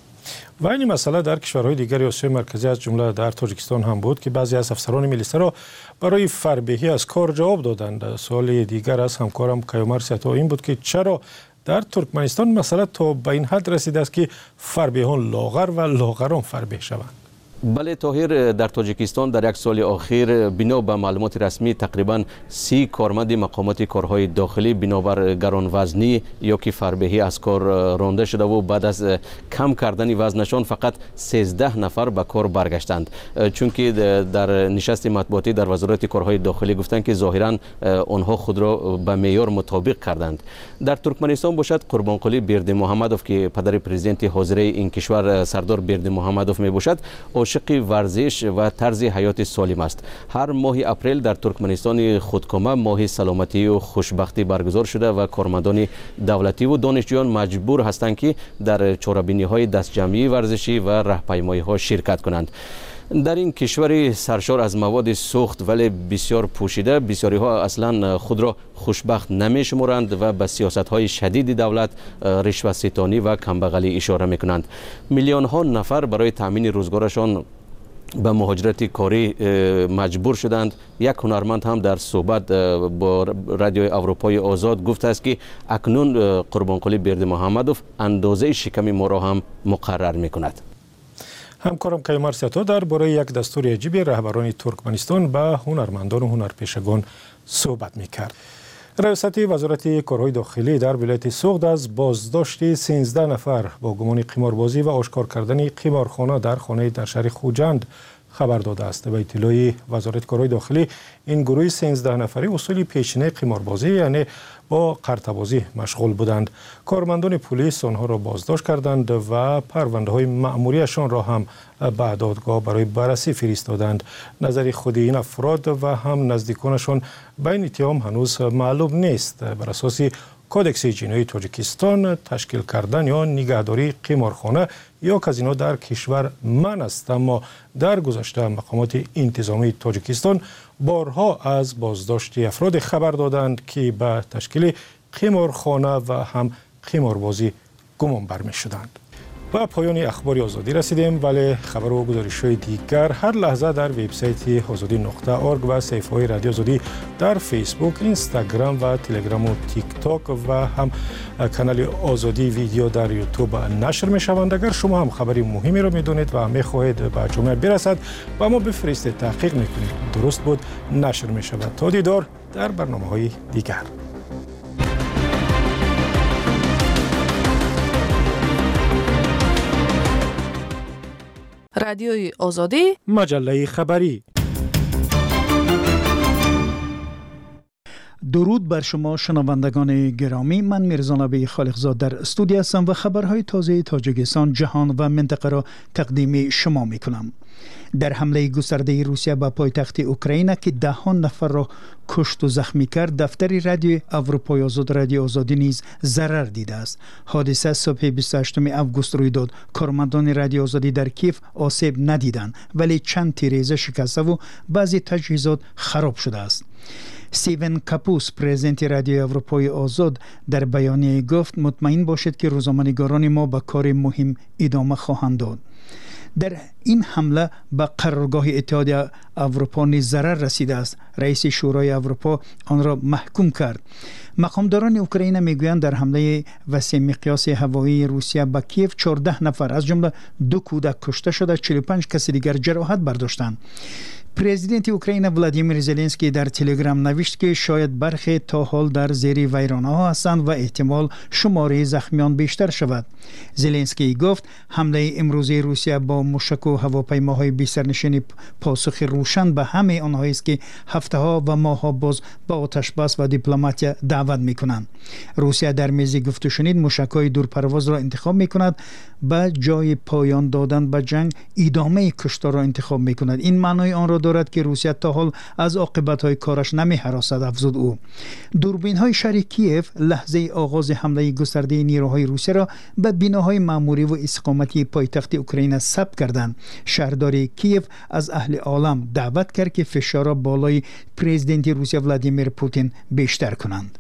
و این مسئله در کشورهای دیگر آسیای مرکزی از جمله در تاجیکستان هم بود که بعضی از افسران میلیسا را برای فربهی از کار جواب دادند. سوال دیگر از همکارم کیومرث سیاتا این بود که چرا در ترکمنستان مسئله تا به این حد رسیده است که فربهیان لاغر و لاغران فربه شوند؟ بله طاهر، در تاجیکستان در یک سال اخیر بنا به معلومات رسمی تقریبا سی کارمند مقامات کارهای داخلی بنابر گرانوزنی یا که فربهی از کار رانده شده و بعد از کم کردن وزنشان فقط سیزده نفر به کار برگشتند. چون که در نشست مطبوعاتی در وزارت کارهای داخلی گفتند که ظاهرا آنها خود را به معیار مطابق کردند. در ترکمنستان باشد قربانقلی بردیمحمدوف که پدر پرزیدنت حاضر این کشور سردار بردیمحمدوف می باشد عاشق ورزش و طرز حیات سالم است. هر ماه اپریل در ترکمنستان خودکامه ماه سلامتی و خوشبختی برگزار شده و کارمندان دولتی و دانشجویان مجبور هستند که در چاره‌بینی های دستجمعی ورزشی و راهپیمایی ها شرکت کنند. در این کشور سرشار از مواد سوخت ولی بسیار پوشیده، بسیاری ها اصلا خود را خوشبخت نمی شمارند و به سیاست های شدید دولت، رشوه ستانی و کمبغلی اشاره می کنند. میلیون ها نفر برای تامین روزگارشان به مهاجرت کاری مجبور شدند. یک هنرمند هم در صحبت با رادیوی اروپای آزاد گفته است که اکنون قربانقلی بردیمحمدوف اندازه شکم ما را هم مقرر می کند. همکارم کیومرث سیاتا درباره یک دستور عجیب رهبران ترکمنستان به هنرمندان و هنرپیشگان صحبت می‌کرد. رئیست وزارت کارهای داخلی در ولایت سوخت از بازداشت سیزده نفر با گمان قماربازی و آشکار کردن قمارخانه در خانه در شهر خوجند خبر داده است. به اطلاع وزارت کارهای داخلی این گروه سیزده نفری اصول پیشینه قماربازی یعنی با قرطه‌بازی مشغول بودند. کارمندان پلیس آنها را بازداشت کردند و پرونده های مأموریشان را هم به دادگاه برای بررسی فرستادند. نظر خود این افراد و هم نزدیکانشان به این اتهام هنوز معلوم نیست. بر اساس کودکس جنایی تاجیکستان تشکیل کردن یا نگهداری قمارخانه یا کازینو در کشور منع است، اما در گذشته مقامات انتظامی تاجیکستان بارها از بازداشت افراد خبر دادند که به تشکیل قمارخانه و هم قماربازی گمان بر می شدند. و پایان اخبار آزادی رسیدیم، ولی خبر و گزارش‌های دیگر هر لحظه در وبسایت آزادی نقطه اورگ و صفحه‌های رادیو آزادی در فیسبوک، اینستاگرام و تلگرام و تیک تاک و هم کانال آزادی ویدیو در یوتیوب نشر می‌شوند. اگر شما هم خبری مهمی را می‌دونید و می‌خواهید به جامعه برسد و ما بفرستید، تحقیق می‌کنید درست بود، نشر می‌شود. تا دیدار در برنامه‌های دیگر. رادیوی آزادی، مجله خبری. درود بر شما شنوندگان گرامی، من میرزا نبی خالقزاد در استودیو هستم و خبرهای تازه تاجیکستان، جهان و منطقه را تقدیم شما میکنم. در حمله گسترده روسیه به پایتخت اوکراین که دهان نفر را کشت و زخمی کرد، دفتر رادیو اروپای آزاد رادیو آزادی نیز ضرر دیده است. حادثه صبح بیست و هشتم آگوست روی داد. کارمندان رادیو آزادی در کیف آسیب ندیدند، ولی چند تیریزه شکسته و بعضی تجهیزات خراب شده است. استیون کاپوس، پرزیدنت رادیو اروپای آزاد، در بیانیه گفت مطمئن باشید که روزنامه‌نگاران ما به کار مهم ادامه خواهند داد. در این حمله به قرارگاه اتحادیه اروپا نیز ضرر رسیده است. رئیس شورای اروپا آن را محکوم کرد. مقامداران اوکراین میگویند در حمله وسیع مقیاس هوایی روسیه به کیف چهارده نفر از جمله دو کودک کشته شده، چهل و پنج کس دیگر جراحت برداشتند. پرزیدنت اوکراین ولادیمیر زلنسکی در تلگرام نوشت که شاید برخی تا حال در زیر ویرانه‌ها هستند و احتمال شماره زخمیان بیشتر شود. زلنسکی گفت حمله امروزی روسیه با موشک و هواپیماهای بی سرنشین پاسخ روشن به همه آنهایی است که هفته‌ها و ماه‌ها باز با آتش‌بس و دیپلماتی دعوت می‌کنند. روسیه در میز گفت و شنید موشک‌های دورپرواز را انتخاب می‌کند، به جای پایان دادن به جنگ ادامه کشتار را انتخاب می‌کند. این معنای آن را دارد که روسیه تا حال از عاقبت‌های کارش نمی‌هراسد، افزود او. دوربین‌های شهر کیف لحظه آغاز حمله گسترده نیروهای روسیه را به بناهای معموری و استقامتی پایتخت اوکراین ثبت کردند. شهردار کیف از اهل عالم دعوت کرد که فشار را بالای پرزیدنت روسیه ولادیمیر پوتین بیشتر کنند.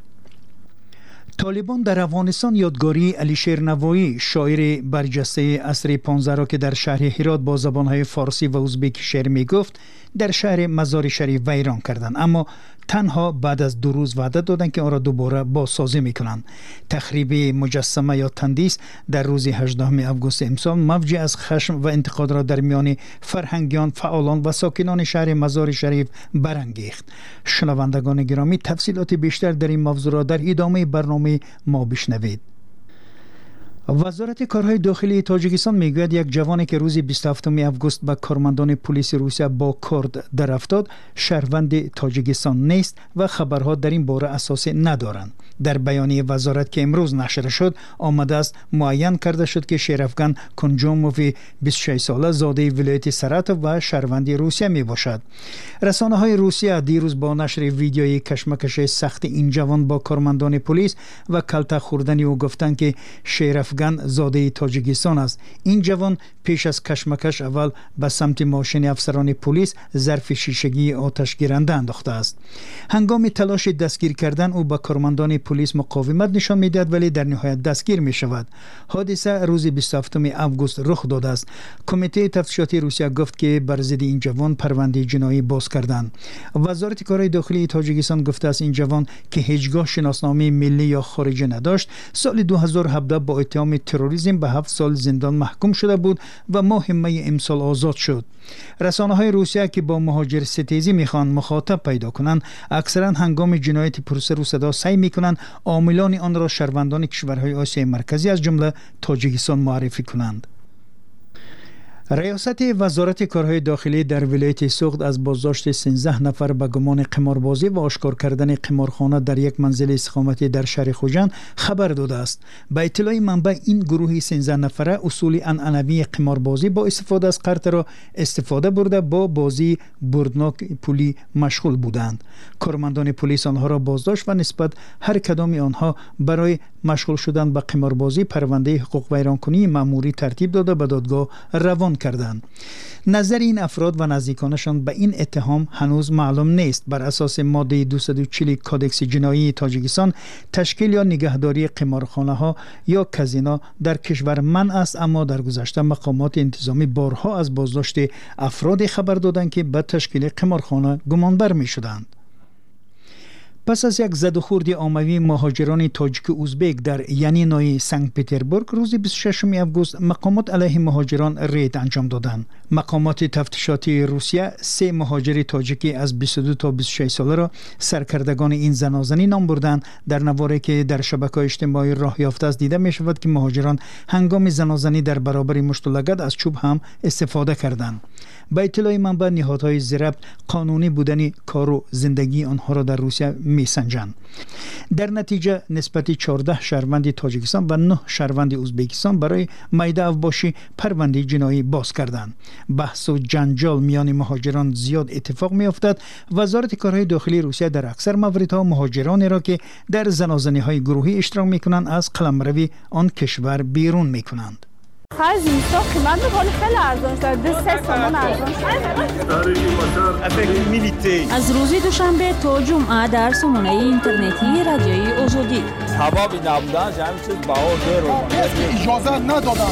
طالبان در افغانستان یادگاری علیشیر نوایی، شاعر برجسته عصر پانزده را که در شهر هرات با زبانهای فارسی و ازبک شعر میگفت، در شهر مزار شریف ویران کردند، اما تنها بعد از دو روز وعده دادند که آن را دوباره بازسازی میکنند. تخریب مجسمه یا تندیس در روز هجدهم آگوست امسال موجی از خشم و انتقاد را در میان فرهنگیان، فعالان و ساکنان شهر مزار شریف برانگیخت. شنوندگان گرامی، تفصیلات بیشتر در این موضوع را در ادامه برنامه ما بشنوید. وزارت کارهای داخلی تاجیکستان میگوید یک جوانی که روز بیست و هفتم آگوست به کارمندان پلیس روسیه با کارد در افتاد شهروند تاجیکستان نیست و خبرها در این باره اساس ندارند. در بیانیه وزارت که امروز نشر شد آمده است معین کرده شد که شیرافگان کنجوموف بیست و شش ساله زاده ولایت سراتوف و شهروند روسیه می باشد. رسانه های روسیه دیروز با نشر ویدیوی کشمکش سخت این جوان با کارمندان پلیس و کلته خوردن او گفتند که شیرافگان زاده تاجیکستان است. این جوان پیش از کشمکش اول به سمت ماشین افسران پلیس ظرف شیشگی آتش گیرنده انداخته است. هنگام تلاش دستگیر کردن او با کارمندان پلیس مقاومت نشان میدهد، ولی در نهایت دستگیر می شود. حادثه روز بیست و هفتم آگوست رخ داده است. کمیته تفتیشاتی روسیه گفت که بر ضد این جوان پرونده جنایی باز کردند. وزارت کارهای داخلی تاجیکستان گفته است این جوان که هیچگاه شناسنامه ملی یا خارجی نداشت، سال دو هزار و هفده با اتهام تروریسم به هفت سال زندان محکوم شده بود و ماه می امسال آزاد شد. رسانه های روسیه که با مهاجر ستیزی میخوان مخاطب پیدا کنند، اکثرا هنگام جنایت پرسر و صدا سعی میکنند عاملان آن را شهروندان کشورهای آسیای مرکزی از جمله تاجیکستان معرفی کنند. ریاست وزارت کارهای داخلی در ولایت سوخت از بازداشت سیزده نفر به گمان قماربازی و آشکار کردن قمارخانه در یک منزل استقامتی در شهر خوجند خبر داده است. به اطلاع منبع این گروه سیزده نفره اصول عنعنوی قماربازی با استفاده از قرض را استفاده برده با بازی بردناک پولی مشغول بودند. کارمندان پلیس آنها را بازداشت و نسبت هر کدام آنها برای مشغول شدن به قماربازی پرونده حقوق ویرانکنی مأموری ترتیب داده به دادگاه روان کردند. نظر این افراد و نزدیکانشان به این اتهام هنوز معلوم نیست. بر اساس ماده دویست و چهل کادکس جنایی تاجیکستان تشکیل یا نگهداری قمارخانه ها یا کازینو در کشور منع است، اما در گذشته مقامات انتظامی بارها از بازداشت افراد خبر دادند که به تشکیل قمارخانه گمانبر می شدند. پس از یک زد و خورد عمومی مهاجران تاجیک و ازبک در ینینای سنت پترزبورگ روز بیست و ششم آگوست مقامات علیه مهاجران رید انجام دادند. مقامات تفتیشاتی روسیه سه مهاجر تاجیکی از بیست و دو تا بیست و شش ساله را سرکردگان این زنازنی نام بردند. در نواری که در شبکه‌های اجتماعی راه یافته است دیده می شود که مهاجران هنگام زنازنی در برابر مشت و لگد از چوب هم استفاده کردند. با اطلاع منبع نهادهای ضبط قانونی بودن کار و زندگی آنها را در روسیه میسنجند. در نتیجه نسبت چهارده شهروند تاجیکستان و نه شهروند ازبکستان برای میده اوباشی پرونده جنایی باز کردند. بحث و جنجال میان مهاجران زیاد اتفاق میافتد. وزارت کارهای داخلی روسیه در اکثر مواردها مهاجرانی را که در زنازنی‌های گروهی اشتراک میکنند از قلمروی آن کشور بیرون میکنند. خرج اینستا قیمت مقال خیلی ارزان شده. دو سه سامان ارزان شده. از روز دوشنبه تا جمعه در سامانه اینترنتی رادیوی آزادی. حبابی نبودن همین چیز بهار دیر اجازه ندادن.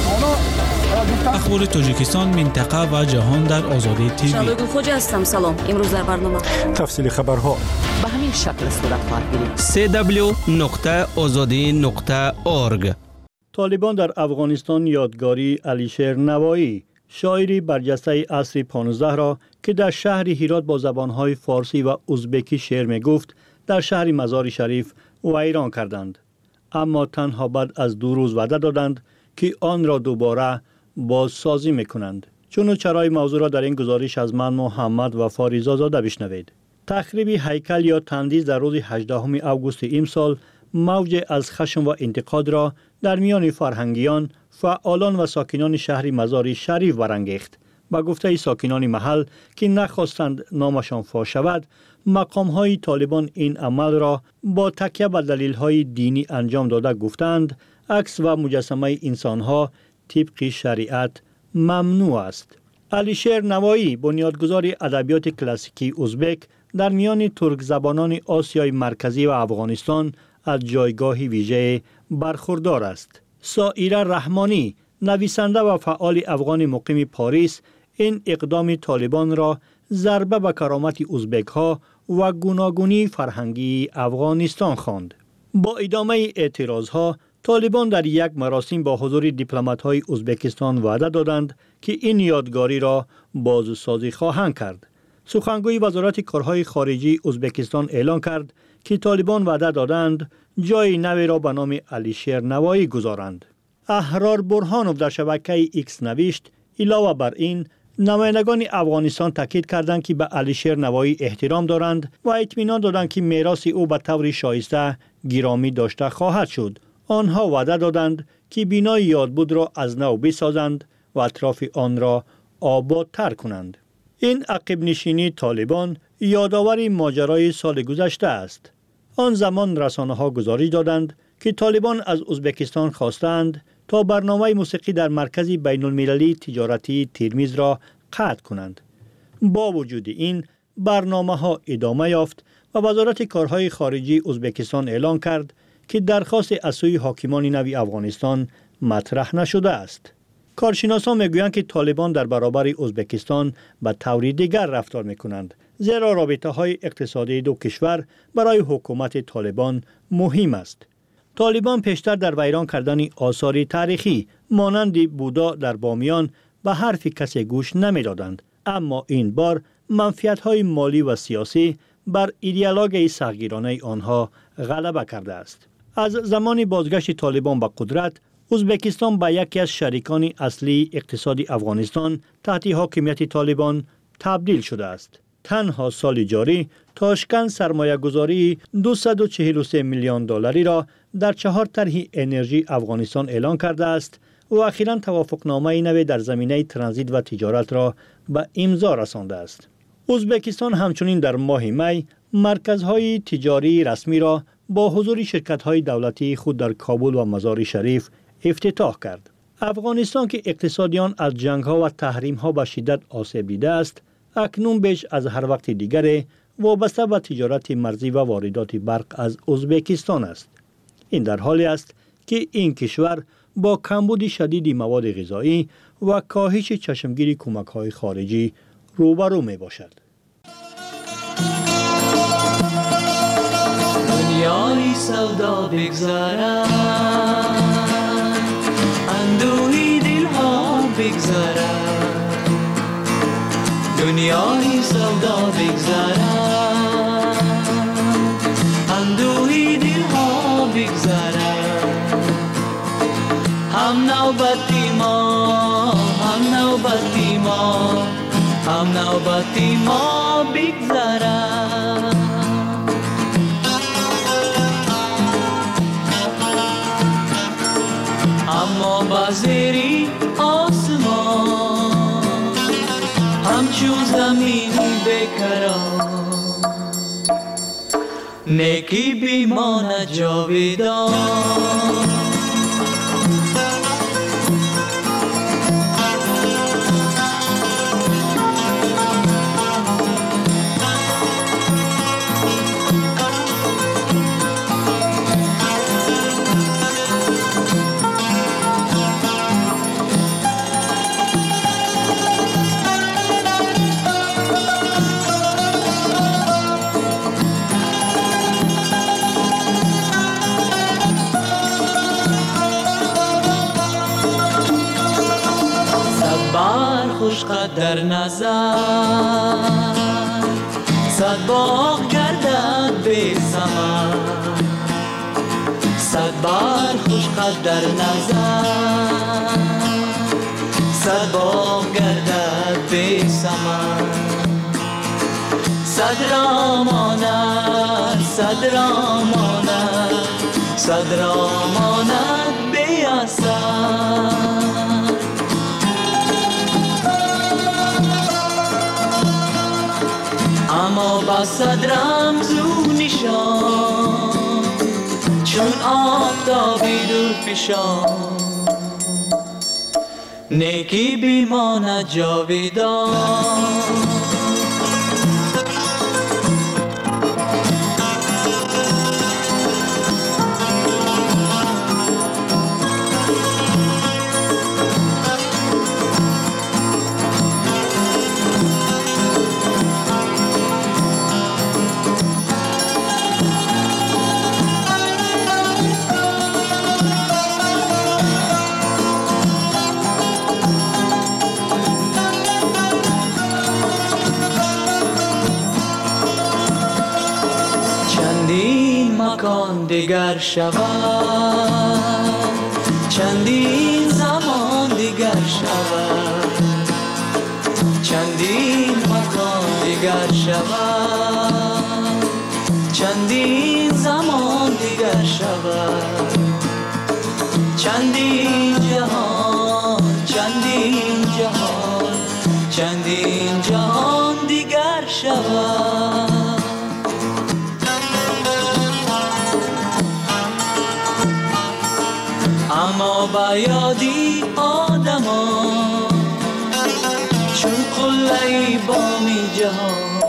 اخبار تاجیکستان، منطقه و جهان در آزادی تیوی. شبگو خوجا هستم. سلام. امروز در برنامه تفصیل خبرها به همین شکل صورت خواهد گرفت. سه دبلیو نقطه آزادی نقطه اورگ. طالبان در افغانستان یادگاری علیشیر نوایی، شاعری برجسته عصر پانزده را که در شهر هرات با زبانهای فارسی و ازبکی شعر می گفت در شهر مزار شریف ویران کردند. اما تنها بعد از دو روز وعده دادند که آن را دوباره بازسازی می کنند. چون چرای موضوع را در این گزارش از من محمد و فاریزا زاده بشنوید. تخریب هیکل یا تندیس در روز هجدهم آگوست امسال موج از خشم و انتقاد را در میان فرهنگیان، فعالان و ساکنان شهر مزار شریف برانگیخت. با گفته ساکنان محل که نخواستند نامشان فاش شود، مقام‌های طالبان این عمل را با تکیه به دلیل‌های دینی انجام داده گفتند عکس و مجسمه انسان‌ها طبق شریعت ممنوع است. علیشیر نوایی، بنیادگذار ادبیات کلاسیکی ازبک، در میان ترک زبانان آسیای مرکزی و افغانستان از جایگاهی ویژه برخوردار است. سائره رحمانی، نویسنده و فعال افغان مقیم پاریس، این اقدام طالبان را ضربه به کرامت ازبک ها و گوناگونی فرهنگی افغانستان خواند. با ادامه اعتراض ها، طالبان در یک مراسم با حضور دیپلمات های ازبکستان وعده دادند که این یادگاری را بازسازی خواهند کرد. سخنگوی وزارت کارهای خارجی ازبکستان اعلان کرد که طالبان وعده دادند جای نوی را به نام علیشیر نوایی گذارند. احرار برهانوف در شبکه ایکس نوشت علاوه بر این نمایندگان افغانستان تاکید کردند که به علیشیر نوایی احترام دارند و اطمینان دادند که میراث او به طور شایسته گرامی داشته خواهد شد. آنها وعده دادند که بینای یادبود را از نو بسازند و اطراف آن را آبادتر کنند. این عقب نشینی طالبان یادآور ماجرای سال گذشته است. آن زمان رسانه ها گزارش دادند که طالبان از ازبکستان خواستند تا برنامه موسیقی در مرکز بین المللی تجارتی ترمیز را قطع کنند. با وجود این برنامه ها ادامه یافت و وزارت کارهای خارجی ازبکستان اعلان کرد که درخواست از سوی حاکمان نوی افغانستان مطرح نشده است. کارشناسان میگویند که طالبان در برابر ازبکستان به طور دیگر رفتار میکنند، زیرا رابطه های اقتصادی دو کشور برای حکومت طالبان مهم است. طالبان پیشتر در ویران کردن آثار تاریخی مانند بودا در بامیان به حرف کسی گوش نمیدادند، اما این بار منفعت های مالی و سیاسی بر ایدئولوژی سختگیرانه آنها غلبه کرده است. از زمان بازگشت طالبان به قدرت، ازبکستان به یکی از شریکان اصلی اقتصادی افغانستان تحت حاکمیت طالبان تبدیل شده است. تنها سال جاری تاشکند سرمایه گذاری دویست و چهل و سه میلیون دلاری را در چهار طرح انرژی افغانستان اعلان کرده است و اخیراً توافقنامه نوی در زمینه ترانزیت و تجارت را به امضا رسانده است. ازبکستان همچنین در ماه می مرکزهای تجاری رسمی را با حضور شرکت‌های دولتی خود در کابل و مزار شریف افتتاح کرد. افغانستان که اقتصادیان از جنگ‌ها و تحریم‌ها به شدت آسیب دیده است، اکنون بیش از هر وقت دیگر وابسته به تجارت مرزی و واردات برق از ازبکستان است. این در حالی است که این کشور با کمبود شدید مواد غذایی و کاهش چشمگیر کمک‌های خارجی روبرو می باشد. دنیای سودا بگذارد، اندوهی دلها بگذارد. دنیای سودا بگذارد، اندوهی دلها بگذارد. هم نوبتی ما، هم نوبتی ما، هم نوبتی ما بگذارد. اما بازیری آسمان همچون زمین بکران، نیکی بیمانه جاویدان. در نظر صد باغ گردد بی ثمر، صد بار خوش قد در نظر صد باغ گردد بی ثمر. صد را ماند، صد را ماند، صد را ماند بی اثر. اما با صد رمز و نشان چون آفتابی دور فشان، نیکی بیماند جاویدان. مکان دیگر شود، چندین زمان دیگر شود، چندین مکان دیگر شود، چندین زمان دیگر شود. چندین جهان، چندین جهان، چندین جهان دیگر شود. اما با یادی آدمان چون قلعی بامی جهان،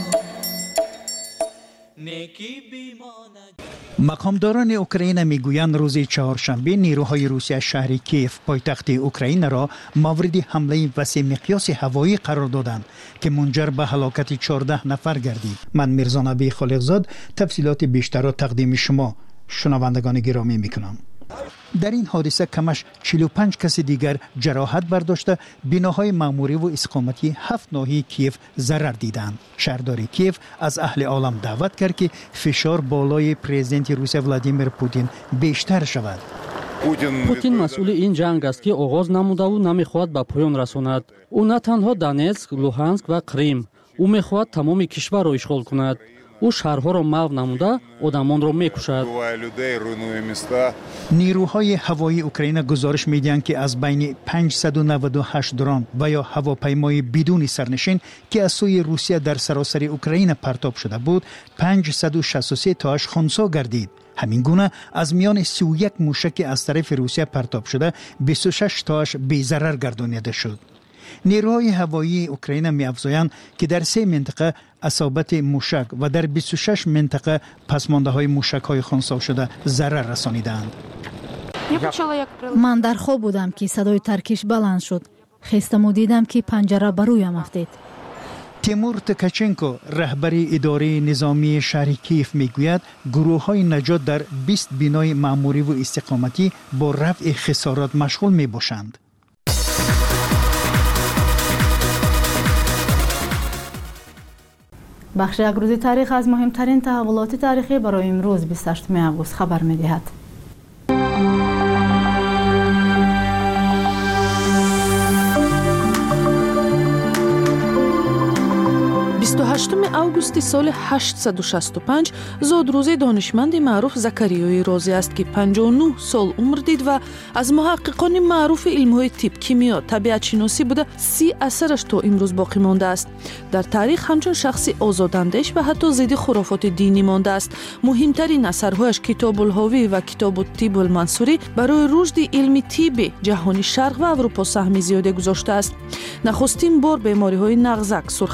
نیکی بیماند. مقامداران اوکراین میگویند روز چهارشنبه نیروهای روسیه شهر کیف پایتخت اوکراین را مورد حمله وسیع مقیاس هوایی قرار دادند که منجر به هلاکت چهارده نفر گردید. من میرزا نبی خالقزاد تفصیلات بیشتر را تقدیم شما شنوندگان گرامی میکنم. در این حادثه کمش چهل و پنج کس دیگر جراحت برداشته بناهای معموری و اقامتی هفت ناحیه کیف ضرر دیدند. شهردار کیف از اهل عالم دعوت کرد که فشار بالای پرزیدنت روسیه ولادیمیر پوتین بیشتر شود. путин масъули ин ҷанг аст ки оғоз намудаву намехоҳад ба поён расонад. ӯ на танҳо Донецк, Луҳанск ва Крим, ӯ мехоҳад тамоми кишварро ишғол кунад. ӯ шаҳрҳоро маҳв намуда одамонро мекушад. نیروهای هوایی اوکراین گزارش می‌دهند که از بین پانصد و نود و هشت درون و یا هواپیمای بدون سرنشین که از سوی روسیه در سراسر اوکراین پرتاب شده بود، پانصد و شصت و سه تاش خنثی گردید. همین گونه از میان سی و یک موشک از طرف روسیه پرتاب شده، بیست و شش تاش بی‌ضرر گردانیده شد. نیروهای هوایی اوکراین می‌افزایند که در سه منطقه اصابت موشک و در بیست و شش منطقه پسمانده‌های موشک‌های خنثی شده ضرر رسانیدند. من در خواب بودم که صدای ترکش بلند شد. خستم و دیدم که پنجره بر رویم افتاد. تیمور تکاچنکو رهبر اداره نظامی شهر کیف میگوید گروه‌های نجات در بیست بنای معموری و استقامتی با رفع خسارات مشغول میباشند. بخش یک روزی تاریخ از مهمترین تحولات تاریخی برای امروز بیست و هشتم آگوست خبر می‌دهد. بیست و هشتم августи соли ҳаштсаду шасту панҷ зодрӯзи донишманди маъруф Закариёи Розӣ аст ки панҷоҳу нӯҳ сол умр дид ва аз муҳаққиқони маъруфи илмҳои тиб, кимиё, табиатшиносӣ буда си асараш то имрӯз боқӣ мондааст. Дар таърих ҳамчун шахси озодандеш ва ҳатто зидди хурофоти динӣ мондааст. муҳимтарин асарҳояш Китобулҳовӣ ва Китобу Тибулмансурӣ барои рушди илми тиби ҷаҳони Шарқ ва Аврупо саҳми зиёде гузоштааст. Нахустин бор бемориҳои нағзак,